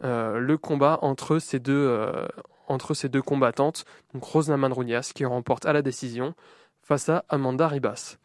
euh, le combat entre ces deux, euh, entre ces deux combattantes, donc Rose Namajunas qui remporte à la décision face à Amanda Ribas.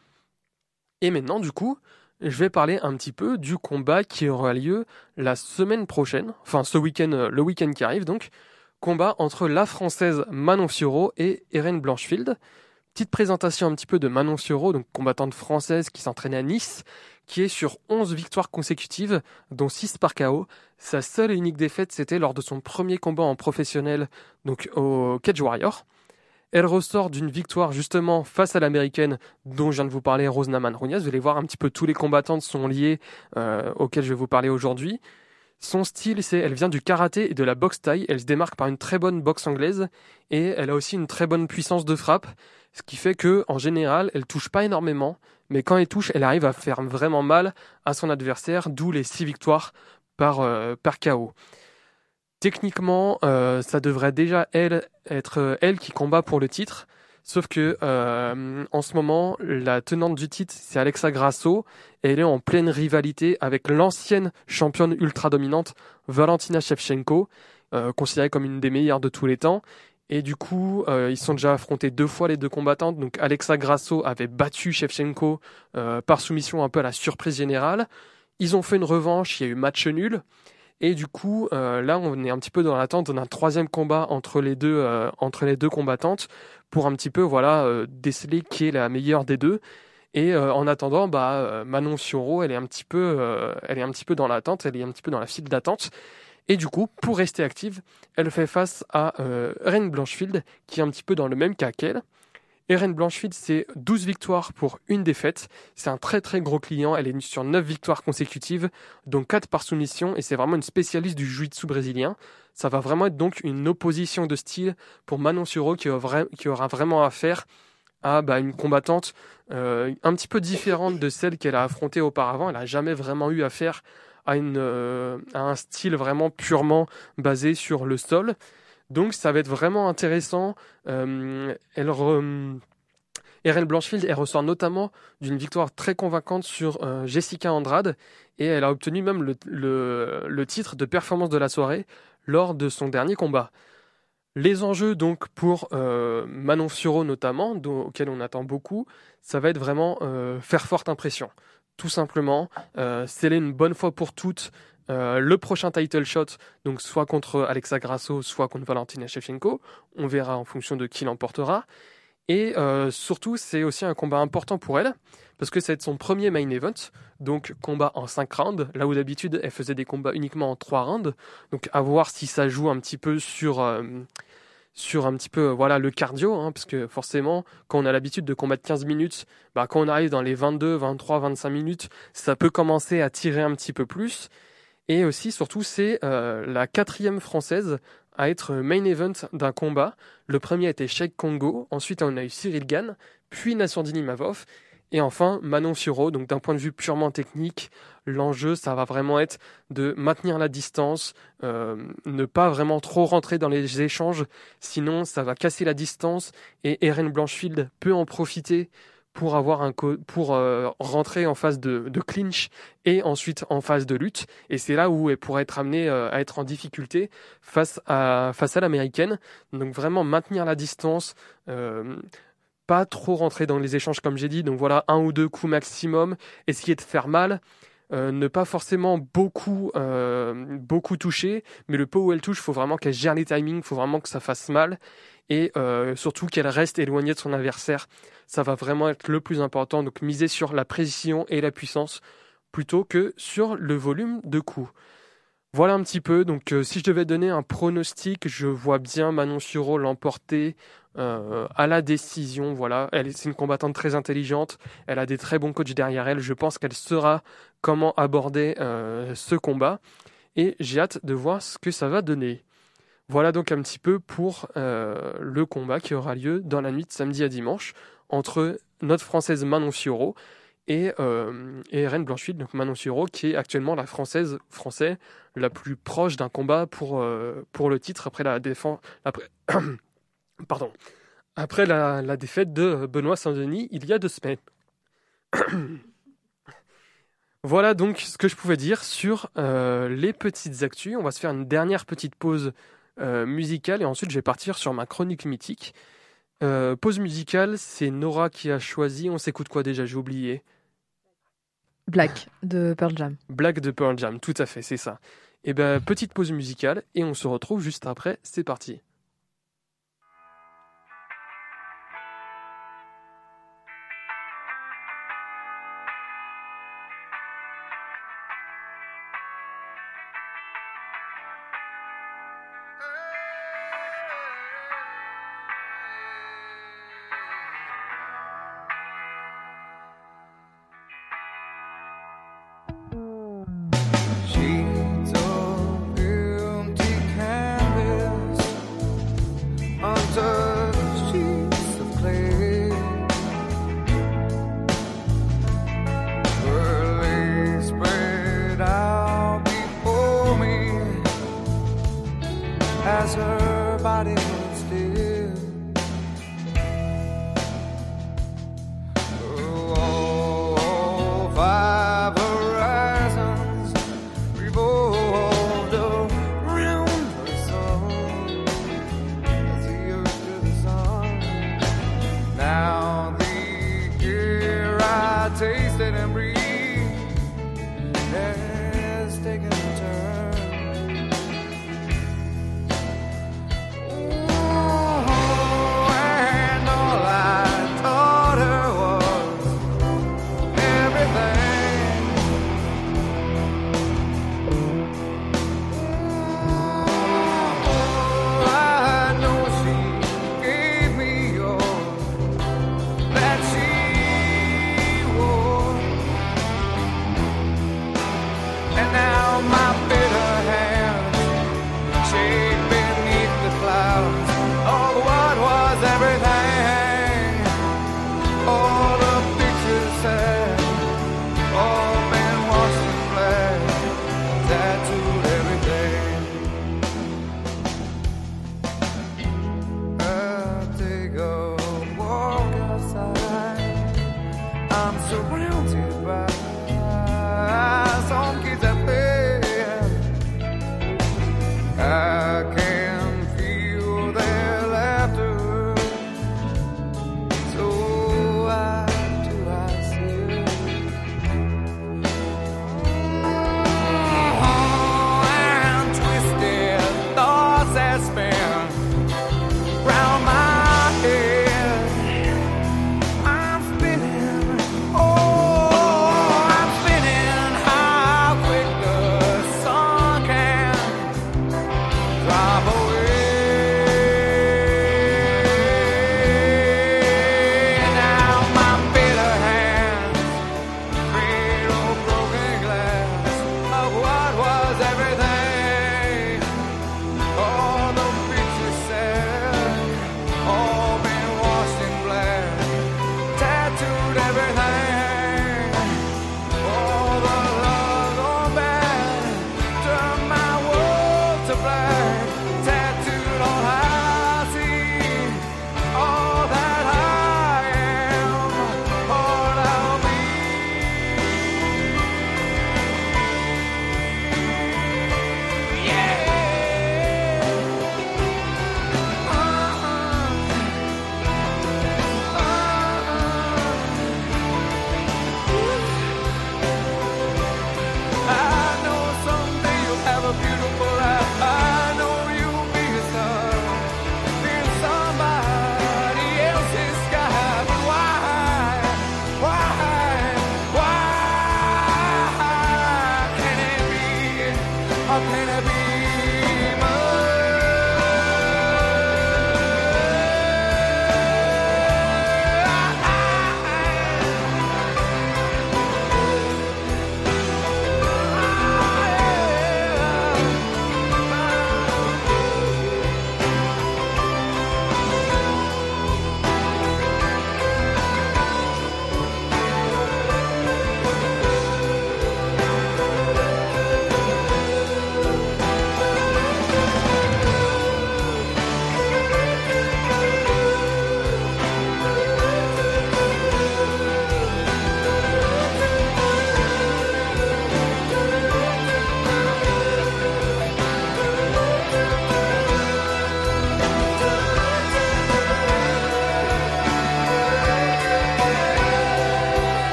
Et maintenant, du coup, je vais parler un petit peu du combat qui aura lieu la semaine prochaine, enfin ce week-end, le week-end qui arrive donc, combat entre la Française Manon Fiorot et Erin Blanchfield. Petite présentation un petit peu de Manon Fiorot, donc combattante française qui s'entraîne à Nice, qui est sur onze victoires consécutives, dont six par K O. Sa seule et unique défaite, c'était lors de son premier combat en professionnel, donc au Cage Warrior. Elle ressort d'une victoire justement face à l'américaine dont je viens de vous parler, Rose Namajunas. Vous allez voir un petit peu tous les combattantes sont liés euh, auxquels je vais vous parler aujourd'hui. Son style, c'est elle vient du karaté et de la boxe thaï. Elle se démarque par une très bonne boxe anglaise et elle a aussi une très bonne puissance de frappe, ce qui fait que en général, elle touche pas énormément, mais quand elle touche, elle arrive à faire vraiment mal à son adversaire, d'où les six victoires par euh, par K O. Techniquement, euh, ça devrait déjà elle être euh, elle qui combat pour le titre, sauf que euh, en ce moment, la tenante du titre, c'est Alexa Grasso, et elle est en pleine rivalité avec l'ancienne championne ultra dominante Valentina Shevchenko, euh, considérée comme une des meilleures de tous les temps. Et du coup, euh, ils sont déjà affrontés deux fois les deux combattantes. Donc Alexa Grasso avait battu Shevchenko euh, par soumission un peu à la surprise générale. Ils ont fait une revanche, il y a eu match nul. Et du coup, euh, là, on est un petit peu dans l'attente d'un troisième combat entre les deux, euh, entre les deux combattantes pour un petit peu, voilà, euh, déceler qui est la meilleure des deux. Et euh, en attendant, bah, euh, Manon Fiorot, elle est un petit peu, euh, elle est un petit peu dans l'attente, elle est un petit peu dans la file d'attente. Et du coup, pour rester active, elle fait face à euh, Erin Blanchfield, qui est un petit peu dans le même cas qu'elle. Erin Blanchfield, c'est douze victoires pour une défaite. C'est un très très gros client. Elle est sur neuf victoires consécutives, dont quatre par soumission. Et c'est vraiment une spécialiste du jiu-jitsu brésilien. Ça va vraiment être donc une opposition de style pour Manon Fiorot qui, qui aura vraiment affaire à bah, une combattante euh, un petit peu différente de celle qu'elle a affrontée auparavant. Elle n'a jamais vraiment eu affaire à, une, euh, à un style vraiment purement basé sur le sol. Donc ça va être vraiment intéressant. Euh, elle re... Erin Blanchfield, elle ressort notamment d'une victoire très convaincante sur euh, Jessica Andrade et elle a obtenu même le, le, le titre de performance de la soirée lors de son dernier combat. Les enjeux donc pour euh, Manon Fiorot notamment, dont, auquel on attend beaucoup, ça va être vraiment euh, faire forte impression. Tout simplement, euh, sceller une bonne fois pour toutes Euh, le prochain title shot, donc soit contre Alexa Grasso, soit contre Valentina Shevchenko. On verra en fonction de qui l'emportera. Et euh, surtout, c'est aussi un combat important pour elle, parce que ça va être son premier main event, donc combat en cinq rounds, là où d'habitude elle faisait des combats uniquement en trois rounds. Donc à voir si ça joue un petit peu sur... Euh, sur un petit peu voilà le cardio, hein, parce que forcément, quand on a l'habitude de combattre quinze minutes, bah, quand on arrive dans les vingt-deux, vingt-trois, vingt-cinq minutes, ça peut commencer à tirer un petit peu plus. Et aussi, surtout, c'est euh, la quatrième française à être main event d'un combat. Le premier a été Sheik Kongo, ensuite on a eu Cyril Gane, puis Nassourdine Imavov, et enfin Manon Fiorot. Donc d'un point de vue purement technique, l'enjeu, ça va vraiment être de maintenir la distance, euh, ne pas vraiment trop rentrer dans les échanges, sinon ça va casser la distance, et Erin Blanchfield peut en profiter pour avoir un co- pour euh, rentrer en phase de, de clinch et ensuite en phase de lutte, et c'est là où elle pourrait être amenée euh, à être en difficulté face à face à l'américaine. Donc vraiment maintenir la distance, euh, pas trop rentrer dans les échanges comme j'ai dit, donc voilà, un ou deux coups maximum, essayer de faire mal, euh, ne pas forcément beaucoup euh, beaucoup toucher, mais le peu où elle touche, il faut vraiment qu'elle gère les timings, il faut vraiment que ça fasse mal, et euh, surtout qu'elle reste éloignée de son adversaire. Ça va vraiment être le plus important, donc miser sur la précision et la puissance plutôt que sur le volume de coups. Voilà un petit peu, donc euh, si je devais donner un pronostic, je vois bien Manon Fiorot l'emporter euh, à la décision. Voilà, elle, c'est une combattante très intelligente, elle a des très bons coachs derrière elle, je pense qu'elle saura comment aborder euh, ce combat, et j'ai hâte de voir ce que ça va donner. Voilà donc un petit peu pour euh, le combat qui aura lieu dans la nuit de samedi à dimanche entre notre Française Manon Fiorot et, euh, et Erin Blanchfield, donc Manon Fiorot qui est actuellement la Française française la plus proche d'un combat pour, euh, pour le titre après la défense après, pardon, après la, la défaite de Benoît Saint-Denis il y a deux semaines. Voilà donc ce que je pouvais dire sur euh, les petites actus. On va se faire une dernière petite pause euh, musicale et ensuite je vais partir sur ma chronique mythique. Euh, pause musicale, c'est Nora qui a choisi. On s'écoute quoi déjà ? J'ai oublié. Black de Pearl Jam. Black de Pearl Jam, tout à fait, c'est ça. Et ben petite pause musicale et on se retrouve juste après. C'est parti. Sheets of empty canvas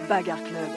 Bagarre Club.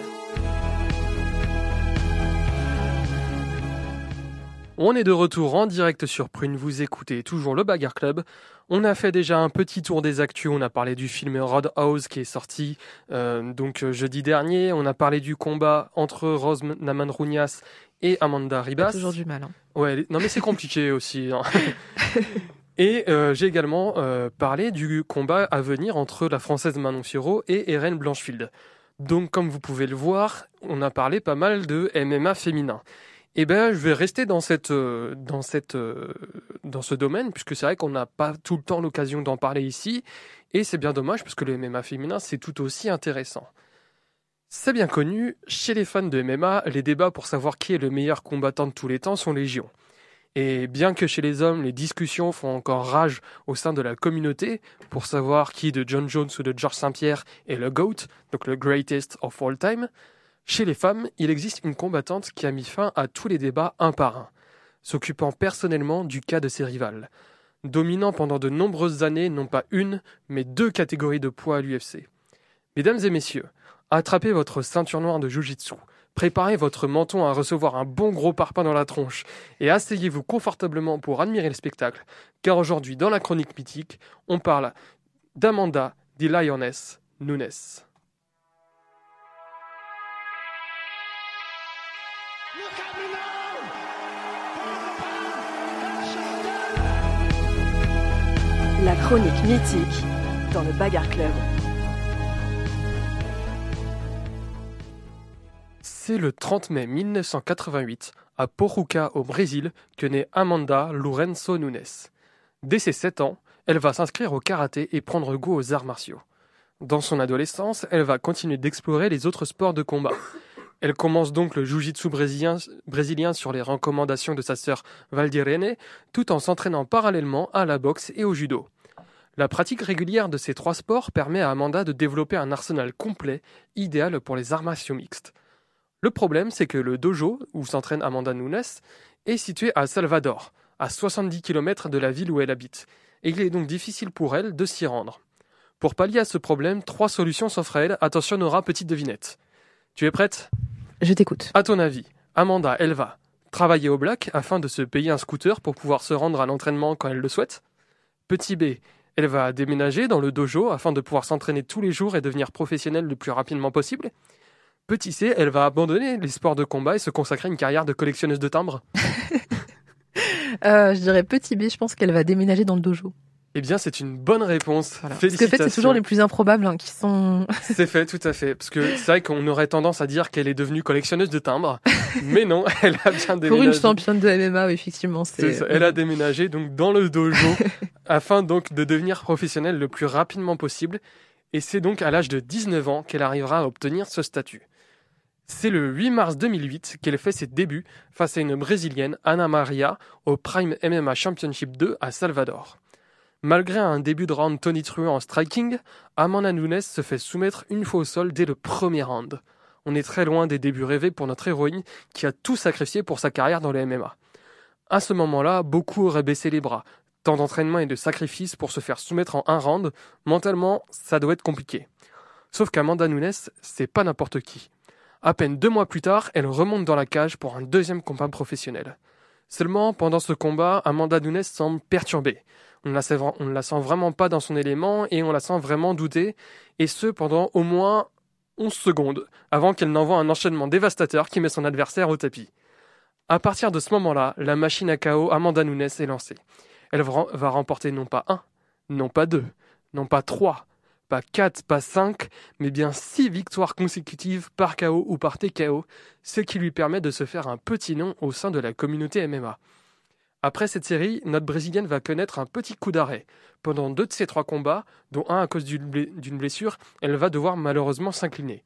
On est de retour en direct sur Prune, vous écoutez toujours le Bagarre Club. On a fait déjà un petit tour des actus, on a parlé du film Roadhouse qui est sorti euh, donc euh, jeudi dernier, on a parlé du combat entre Rose Namajunas et Amanda Ribas. T'as toujours du mal. Hein. Ouais, non mais c'est compliqué aussi. Hein. Et euh, j'ai également euh, parlé du combat à venir entre la Française Manon Fiorot et Erin Blanchfield. Donc comme vous pouvez le voir, on a parlé pas mal de M M A féminin. Eh ben, je vais rester dans cette, euh, dans cette, euh, dans ce domaine, puisque c'est vrai qu'on n'a pas tout le temps l'occasion d'en parler ici, et c'est bien dommage, parce que le M M A féminin, c'est tout aussi intéressant. C'est bien connu, chez les fans de M M A, les débats pour savoir qui est le meilleur combattant de tous les temps sont légion. Et bien que chez les hommes, les discussions font encore rage au sein de la communauté pour savoir qui de John Jones ou de Georges Saint-Pierre est le GOAT, donc le greatest of all time, chez les femmes, il existe une combattante qui a mis fin à tous les débats un par un, s'occupant personnellement du cas de ses rivales, dominant pendant de nombreuses années non pas une, mais deux catégories de poids à l'U F C. Mesdames et messieurs, attrapez votre ceinture noire de Jiu-Jitsu, préparez votre menton à recevoir un bon gros parpaing dans la tronche et asseyez-vous confortablement pour admirer le spectacle, car aujourd'hui, dans la chronique mythique, on parle d'Amanda the Lioness Nunes. La chronique mythique dans le Bagarre Club. C'est le trente mai mille neuf cent quatre-vingt-huit, à Pojuca au Brésil, que naît Amanda Lourenço Nunes. Dès ses sept ans, elle va s'inscrire au karaté et prendre goût aux arts martiaux. Dans son adolescence, elle va continuer d'explorer les autres sports de combat. Elle commence donc le jiu-jitsu brésilien, brésilien sur les recommandations de sa sœur Valdirene, tout en s'entraînant parallèlement à la boxe et au judo. La pratique régulière de ces trois sports permet à Amanda de développer un arsenal complet, idéal pour les arts martiaux mixtes. Le problème, c'est que le dojo, où s'entraîne Amanda Nunes, est situé à Salvador, à soixante-dix kilomètres de la ville où elle habite, et il est donc difficile pour elle de s'y rendre. Pour pallier à ce problème, trois solutions s'offrent à elle. Attention Nora, petite devinette. Tu es prête ? Je t'écoute. À ton avis, Amanda, elle va travailler au black afin de se payer un scooter pour pouvoir se rendre à l'entraînement quand elle le souhaite. Petit B, elle va déménager dans le dojo afin de pouvoir s'entraîner tous les jours et devenir professionnelle le plus rapidement possible. Petit C, elle va abandonner les sports de combat et se consacrer à une carrière de collectionneuse de timbres. euh, je dirais petit B, je pense qu'elle va déménager dans le dojo. Eh bien, c'est une bonne réponse. Voilà. Félicitations. Parce que en fait, c'est toujours les plus improbables hein, qui sont... C'est fait, tout à fait. Parce que c'est vrai qu'on aurait tendance à dire qu'elle est devenue collectionneuse de timbres. Mais non, elle a bien déménagé. Pour une championne de M M A, oui, effectivement. C'est... c'est ça. Elle a déménagé donc, dans le dojo afin donc de devenir professionnelle le plus rapidement possible. Et c'est donc à l'âge de dix-neuf ans qu'elle arrivera à obtenir ce statut. C'est le huit mars deux mille huit qu'elle fait ses débuts face à une Brésilienne, Ana Maria, au Prime M M A Championship deux à Salvador. Malgré un début de round tonitruant en striking, Amanda Nunes se fait soumettre une fois au sol dès le premier round. On est très loin des débuts rêvés pour notre héroïne qui a tout sacrifié pour sa carrière dans le M M A. À ce moment-là, beaucoup auraient baissé les bras. Tant d'entraînement et de sacrifices pour se faire soumettre en un round, mentalement, ça doit être compliqué. Sauf qu'Amanda Nunes, c'est pas n'importe qui. À peine deux mois plus tard, elle remonte dans la cage pour un deuxième combat professionnel. Seulement, pendant ce combat, Amanda Nunes semble perturbée. On ne la sent, on ne la sent vraiment pas dans son élément et on la sent vraiment douter, et ce pendant au moins onze secondes, avant qu'elle n'envoie un enchaînement dévastateur qui met son adversaire au tapis. À partir de ce moment-là, la machine à K O Amanda Nunes est lancée. Elle va remporter non pas un, non pas deux, non pas trois, pas quatre, pas cinq, mais bien six victoires consécutives par K O ou par T K O, ce qui lui permet de se faire un petit nom au sein de la communauté M M A. Après cette série, notre Brésilienne va connaître un petit coup d'arrêt. Pendant deux de ses trois combats, dont un à cause d'une blessure, elle va devoir malheureusement s'incliner.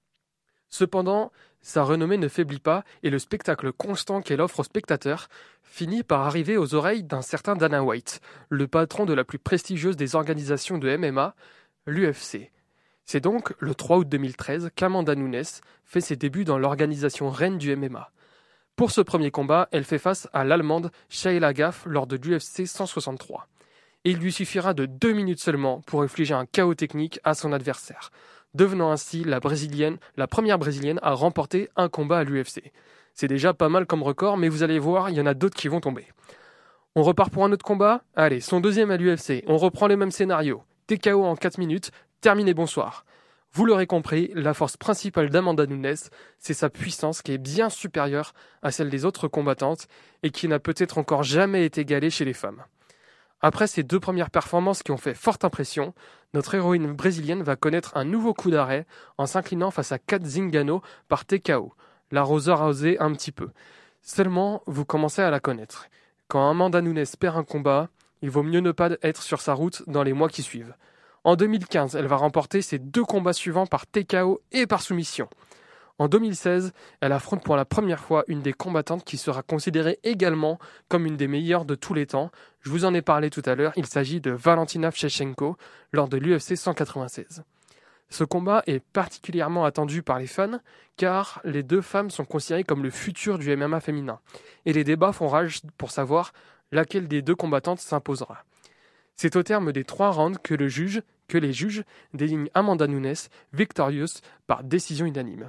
Cependant, sa renommée ne faiblit pas et le spectacle constant qu'elle offre aux spectateurs finit par arriver aux oreilles d'un certain Dana White, le patron de la plus prestigieuse des organisations de M M A, l'U F C. C'est donc le trois août deux mille treize qu'Amanda Nunes fait ses débuts dans l'organisation reine du M M A. Pour ce premier combat, elle fait face à l'Allemande Shayla Gaff lors de l'U F C cent soixante-trois. et il lui suffira de deux minutes seulement pour infliger un chaos technique à son adversaire, devenant ainsi la, brésilienne, la première brésilienne à remporter un combat à l'U F C. C'est déjà pas mal comme record, mais vous allez voir, il y en a d'autres qui vont tomber. On repart pour un autre combat ? Allez, son deuxième à l'U F C, on reprend les mêmes scénarios. T K O en quatre minutes, terminé, bonsoir. Vous l'aurez compris, la force principale d'Amanda Nunes, c'est sa puissance qui est bien supérieure à celle des autres combattantes et qui n'a peut-être encore jamais été égalée chez les femmes. Après ces deux premières performances qui ont fait forte impression, notre héroïne brésilienne va connaître un nouveau coup d'arrêt en s'inclinant face à Kat Zingano par T K O. L'arroseur a osé un petit peu. Seulement, vous commencez à la connaître. Quand Amanda Nunes perd un combat, il vaut mieux ne pas être sur sa route dans les mois qui suivent. En deux mille quinze, elle va remporter ses deux combats suivants par T K O et par soumission. En deux mille seize, elle affronte pour la première fois une des combattantes qui sera considérée également comme une des meilleures de tous les temps. Je vous en ai parlé tout à l'heure, il s'agit de Valentina Shevchenko lors de l'U F C cent quatre-vingt-seize. Ce combat est particulièrement attendu par les fans car les deux femmes sont considérées comme le futur du M M A féminin et les débats font rage pour savoir laquelle des deux combattantes s'imposera. C'est au terme des trois rounds que, le juge, que les juges désignent Amanda Nunes victorieuse par décision unanime.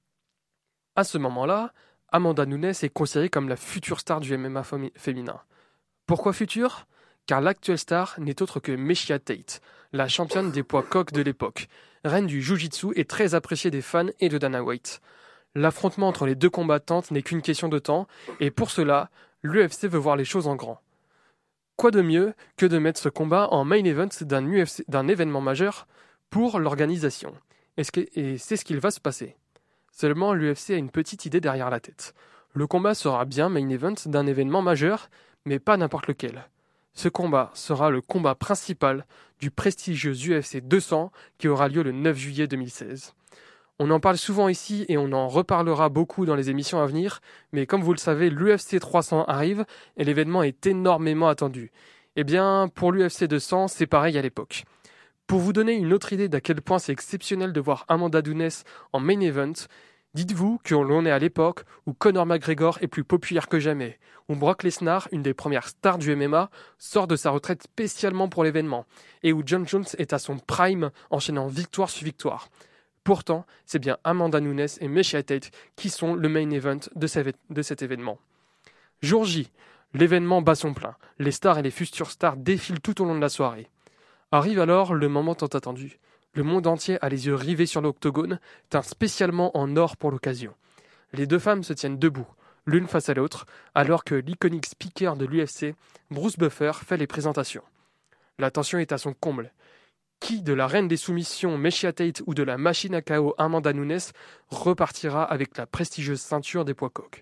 À ce moment-là, Amanda Nunes est considérée comme la future star du M M A féminin. Pourquoi future ? Car l'actuelle star n'est autre que Miesha Tate, la championne des poids coqs de l'époque, reine du jiu-jitsu et très appréciée des fans et de Dana White. L'affrontement entre les deux combattantes n'est qu'une question de temps, et pour cela, l'U F C veut voir les choses en grand. Quoi de mieux que de mettre ce combat en main event d'un, U F C, d'un événement majeur pour l'organisation. Et c'est ce qu'il va se passer. Seulement, l'U F C a une petite idée derrière la tête. Le combat sera bien main event d'un événement majeur, mais pas n'importe lequel. Ce combat sera le combat principal du prestigieux U F C deux cents qui aura lieu le neuf juillet deux mille seize. On en parle souvent ici et on en reparlera beaucoup dans les émissions à venir, mais comme vous le savez, l'U F C trois cents arrive et l'événement est énormément attendu. Eh bien, pour l'U F C deux cents, c'est pareil à l'époque. Pour vous donner une autre idée d'à quel point c'est exceptionnel de voir Amanda Nunes en main event, dites-vous que l'on est à l'époque où Conor McGregor est plus populaire que jamais, où Brock Lesnar, une des premières stars du M M A, sort de sa retraite spécialement pour l'événement, et où Jon Jones est à son prime enchaînant victoire sur victoire. Pourtant, c'est bien Amanda Nunes et Miesha Tate qui sont le main event de cet événement. Jour J, l'événement bat son plein. Les stars et les futures stars défilent tout au long de la soirée. Arrive alors le moment tant attendu. Le monde entier a les yeux rivés sur l'octogone, teint spécialement en or pour l'occasion. Les deux femmes se tiennent debout, l'une face à l'autre, alors que l'iconique speaker de l'U F C, Bruce Buffer, fait les présentations. La tension est à son comble. Qui de la reine des soumissions Miesha Tate ou de la machine à K O Amanda Nunes repartira avec la prestigieuse ceinture des poids coqs ?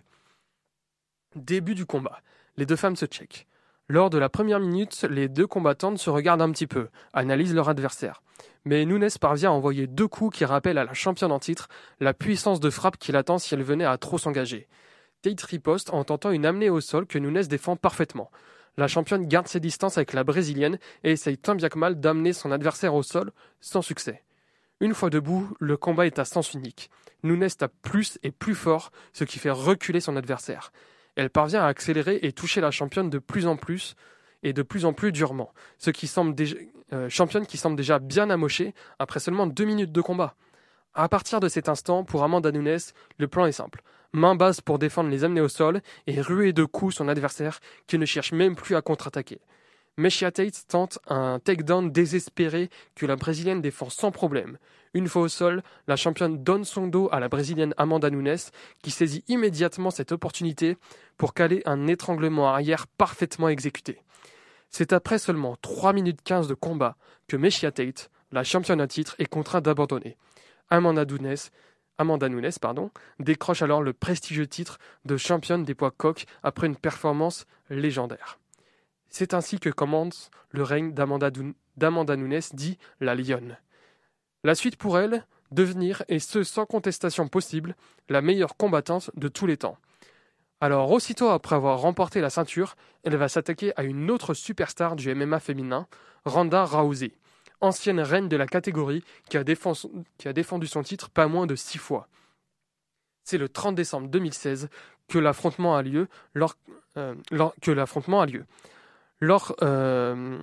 Début du combat. Les deux femmes se checkent. Lors de la première minute, les deux combattantes se regardent un petit peu, analysent leur adversaire. Mais Nunes parvient à envoyer deux coups qui rappellent à la championne en titre la puissance de frappe qui l'attend si elle venait à trop s'engager. Tate riposte en tentant une amenée au sol que Nunes défend parfaitement. La championne garde ses distances avec la brésilienne et essaye tant bien que mal d'amener son adversaire au sol, sans succès. Une fois debout, le combat est à sens unique. Nunes tape plus et plus fort, ce qui fait reculer son adversaire. Elle parvient à accélérer et toucher la championne de plus en plus et de plus en plus durement, ce qui semble déjà, euh, championne qui semble déjà bien amochée après seulement deux minutes de combat. À partir de cet instant, pour Amanda Nunes, le plan est simple. Main basse pour défendre les amener au sol et ruer de coups son adversaire qui ne cherche même plus à contre-attaquer. Miesha Tate tente un takedown désespéré que la brésilienne défend sans problème. Une fois au sol, la championne donne son dos à la brésilienne Amanda Nunes qui saisit immédiatement cette opportunité pour caler un étranglement arrière parfaitement exécuté. C'est après seulement trois minutes quinze de combat que Miesha Tate, la championne à titre, est contrainte d'abandonner. Amanda Nunes Amanda Nunes pardon, décroche alors le prestigieux titre de championne des poids coqs après une performance légendaire. C'est ainsi que commence le règne d'Amanda, d'Amanda Nunes, dit la Lionne. La suite pour elle, devenir, et ce sans contestation possible, la meilleure combattante de tous les temps. Alors aussitôt après avoir remporté la ceinture, elle va s'attaquer à une autre superstar du M M A féminin, Ronda Rousey, ancienne reine de la catégorie qui a, défendu, qui a défendu son titre pas moins de six fois. C'est le trente décembre deux mille seize que l'affrontement a lieu. Lors, euh, lors, que l'affrontement a lieu. Lors, euh,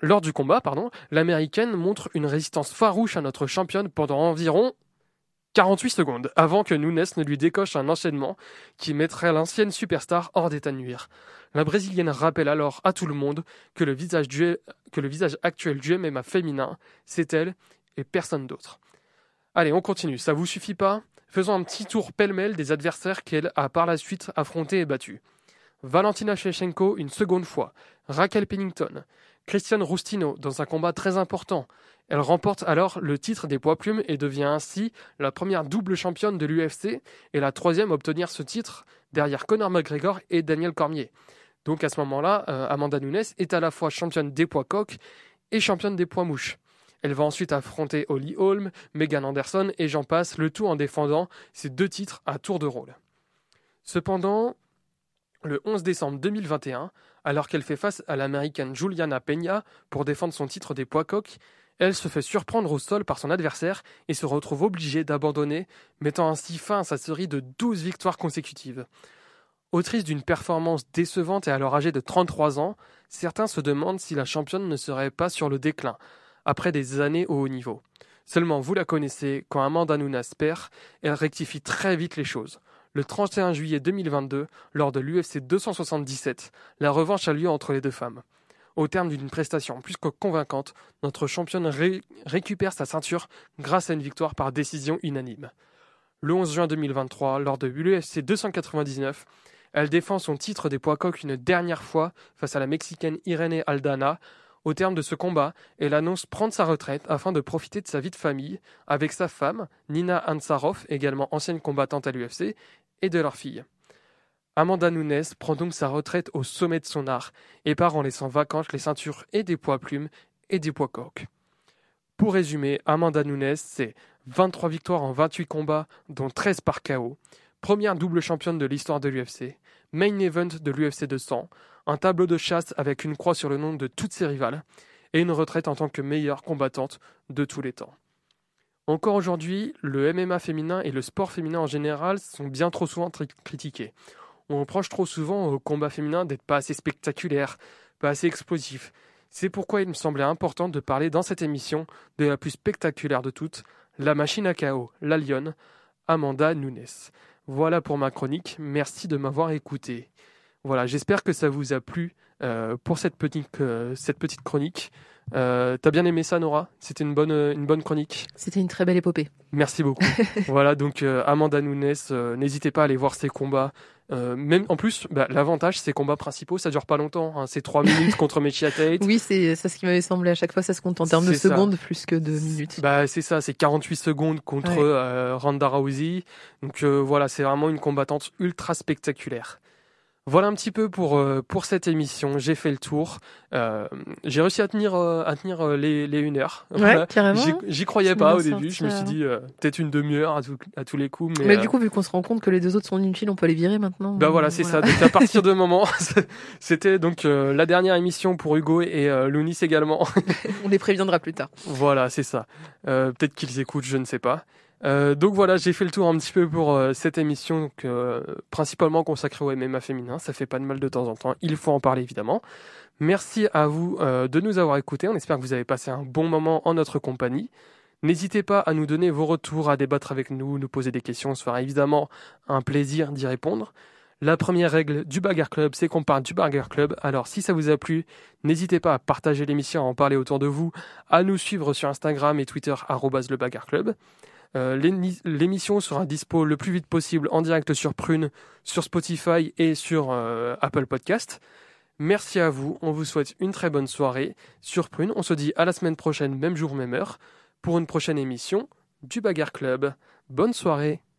lors du combat, pardon, l'Américaine montre une résistance farouche à notre championne pendant environ quarante-huit secondes, avant que Nunes ne lui décoche un enchaînement qui mettrait l'ancienne superstar hors d'état de nuire. La Brésilienne rappelle alors à tout le monde que le visage, du, que le visage actuel du M M A féminin, c'est elle et personne d'autre. Allez, on continue, ça vous suffit pas ? Faisons un petit tour pêle-mêle des adversaires qu'elle a par la suite affrontés et battus. Valentina Shevchenko une seconde fois, Raquel Pennington, Christiane Roustino dans un combat très important. Elle remporte alors le titre des poids plumes et devient ainsi la première double championne de l'U F C et la troisième à obtenir ce titre derrière Conor McGregor et Daniel Cormier. Donc à ce moment-là, euh, Amanda Nunes est à la fois championne des poids coqs et championne des poids mouches. Elle va ensuite affronter Holly Holm, Megan Anderson et j'en passe, le tout en défendant ses deux titres à tour de rôle. Cependant, le onze décembre deux mille vingt et un, alors qu'elle fait face à l'américaine Juliana Peña pour défendre son titre des poids coqs, elle se fait surprendre au sol par son adversaire et se retrouve obligée d'abandonner, mettant ainsi fin à sa série de douze victoires consécutives. Autrice d'une performance décevante et alors âgée de trente-trois ans, certains se demandent si la championne ne serait pas sur le déclin, après des années au haut niveau. Seulement, vous la connaissez, quand Amanda Nunes perd, elle rectifie très vite les choses. Le trente et un juillet deux mille vingt-deux, lors de l'U F C deux cent soixante-dix-sept, la revanche a lieu entre les deux femmes. Au terme d'une prestation plus que convaincante, notre championne ré- récupère sa ceinture grâce à une victoire par décision unanime. Le onze juin deux mille vingt-trois, lors de l'U F C deux cent quatre-vingt-dix-neuf, elle défend son titre des poids coqs une dernière fois face à la Mexicaine Irene Aldana. Au terme de ce combat, elle annonce prendre sa retraite afin de profiter de sa vie de famille avec sa femme, Nina Ansaroff, également ancienne combattante à l'U F C, et de leur fille. Amanda Nunes prend donc sa retraite au sommet de son art et part en laissant vacantes les ceintures et des poids plumes et des poids coqs. Pour résumer, Amanda Nunes, c'est vingt-trois victoires en vingt-huit combats, dont treize par K O, première double championne de l'histoire de l'U F C, main event de l'U F C deux cents, un tableau de chasse avec une croix sur le nom de toutes ses rivales, et une retraite en tant que meilleure combattante de tous les temps. Encore aujourd'hui, le M M A féminin et le sport féminin en général sont bien trop souvent tri- critiqués. On reproche trop souvent au combat féminin d'être pas assez spectaculaire, pas assez explosif. C'est pourquoi il me semblait important de parler dans cette émission de la plus spectaculaire de toutes, la machine à K O, la lionne, Amanda Nunes. Voilà pour ma chronique, merci de m'avoir écouté. Voilà, j'espère que ça vous a plu euh, pour cette petite, euh, cette petite chronique. Euh, t'as bien aimé ça, Nora ? C'était une bonne, une bonne chronique ? C'était une très belle épopée. Merci beaucoup. Voilà, donc euh, Amanda Nunes, euh, n'hésitez pas à aller voir ses combats. Euh, même en plus, bah, l'avantage, ses combats principaux, ça dure pas longtemps. Hein, c'est trois minutes contre Miesha Tate. Oui, c'est ça ce qui m'avait semblé à chaque fois. Ça se compte en termes de C'est secondes ça. plus que de minutes. Bah, c'est ça, c'est quarante-huit secondes contre Ouais. euh, Ronda Rousey. Donc euh, voilà, c'est vraiment une combattante ultra spectaculaire. Voilà un petit peu pour, euh, pour cette émission. J'ai fait le tour. Euh, j'ai réussi à tenir, euh, à tenir euh, les, les une heure. Ouais, Voilà. carrément. J'y, j'y croyais C'est pas bien au début. Je me suis sorti, dit euh, peut-être une demi-heure à, tout- à tous les coups. Mais, Mais euh, du coup, vu qu'on se rend compte que les deux autres sont inutiles, on peut les virer maintenant. bah voilà, c'est ça. Donc à partir de moment, c'était donc euh, la dernière émission pour Hugo et euh, Lounis également. On les préviendra plus tard. Voilà, c'est ça. Euh, peut-être qu'ils écoutent, je ne sais pas. Euh, donc voilà, j'ai fait le tour un petit peu pour euh, cette émission, donc, euh, principalement consacrée au M M A féminin. Ça fait pas de mal de temps en temps, il faut en parler évidemment. Merci à vous euh, de nous avoir écoutés, on espère que vous avez passé un bon moment en notre compagnie. N'hésitez pas à nous donner vos retours, à débattre avec nous, nous poser des questions, ce sera évidemment un plaisir d'y répondre. La première règle du Bagarre Club, c'est qu'on parle du Bagarre Club. Alors si ça vous a plu, n'hésitez pas à partager l'émission, à en parler autour de vous, à nous suivre sur Instagram et Twitter arobase le Bagarre Club. Euh, l'émission sera dispo le plus vite possible en direct sur Prune, sur Spotify et sur euh, Apple Podcast. Merci à vous, on vous souhaite une très bonne soirée sur Prune. On se dit à la semaine prochaine, même jour, même heure, pour une prochaine émission du Bagarre Club. Bonne soirée.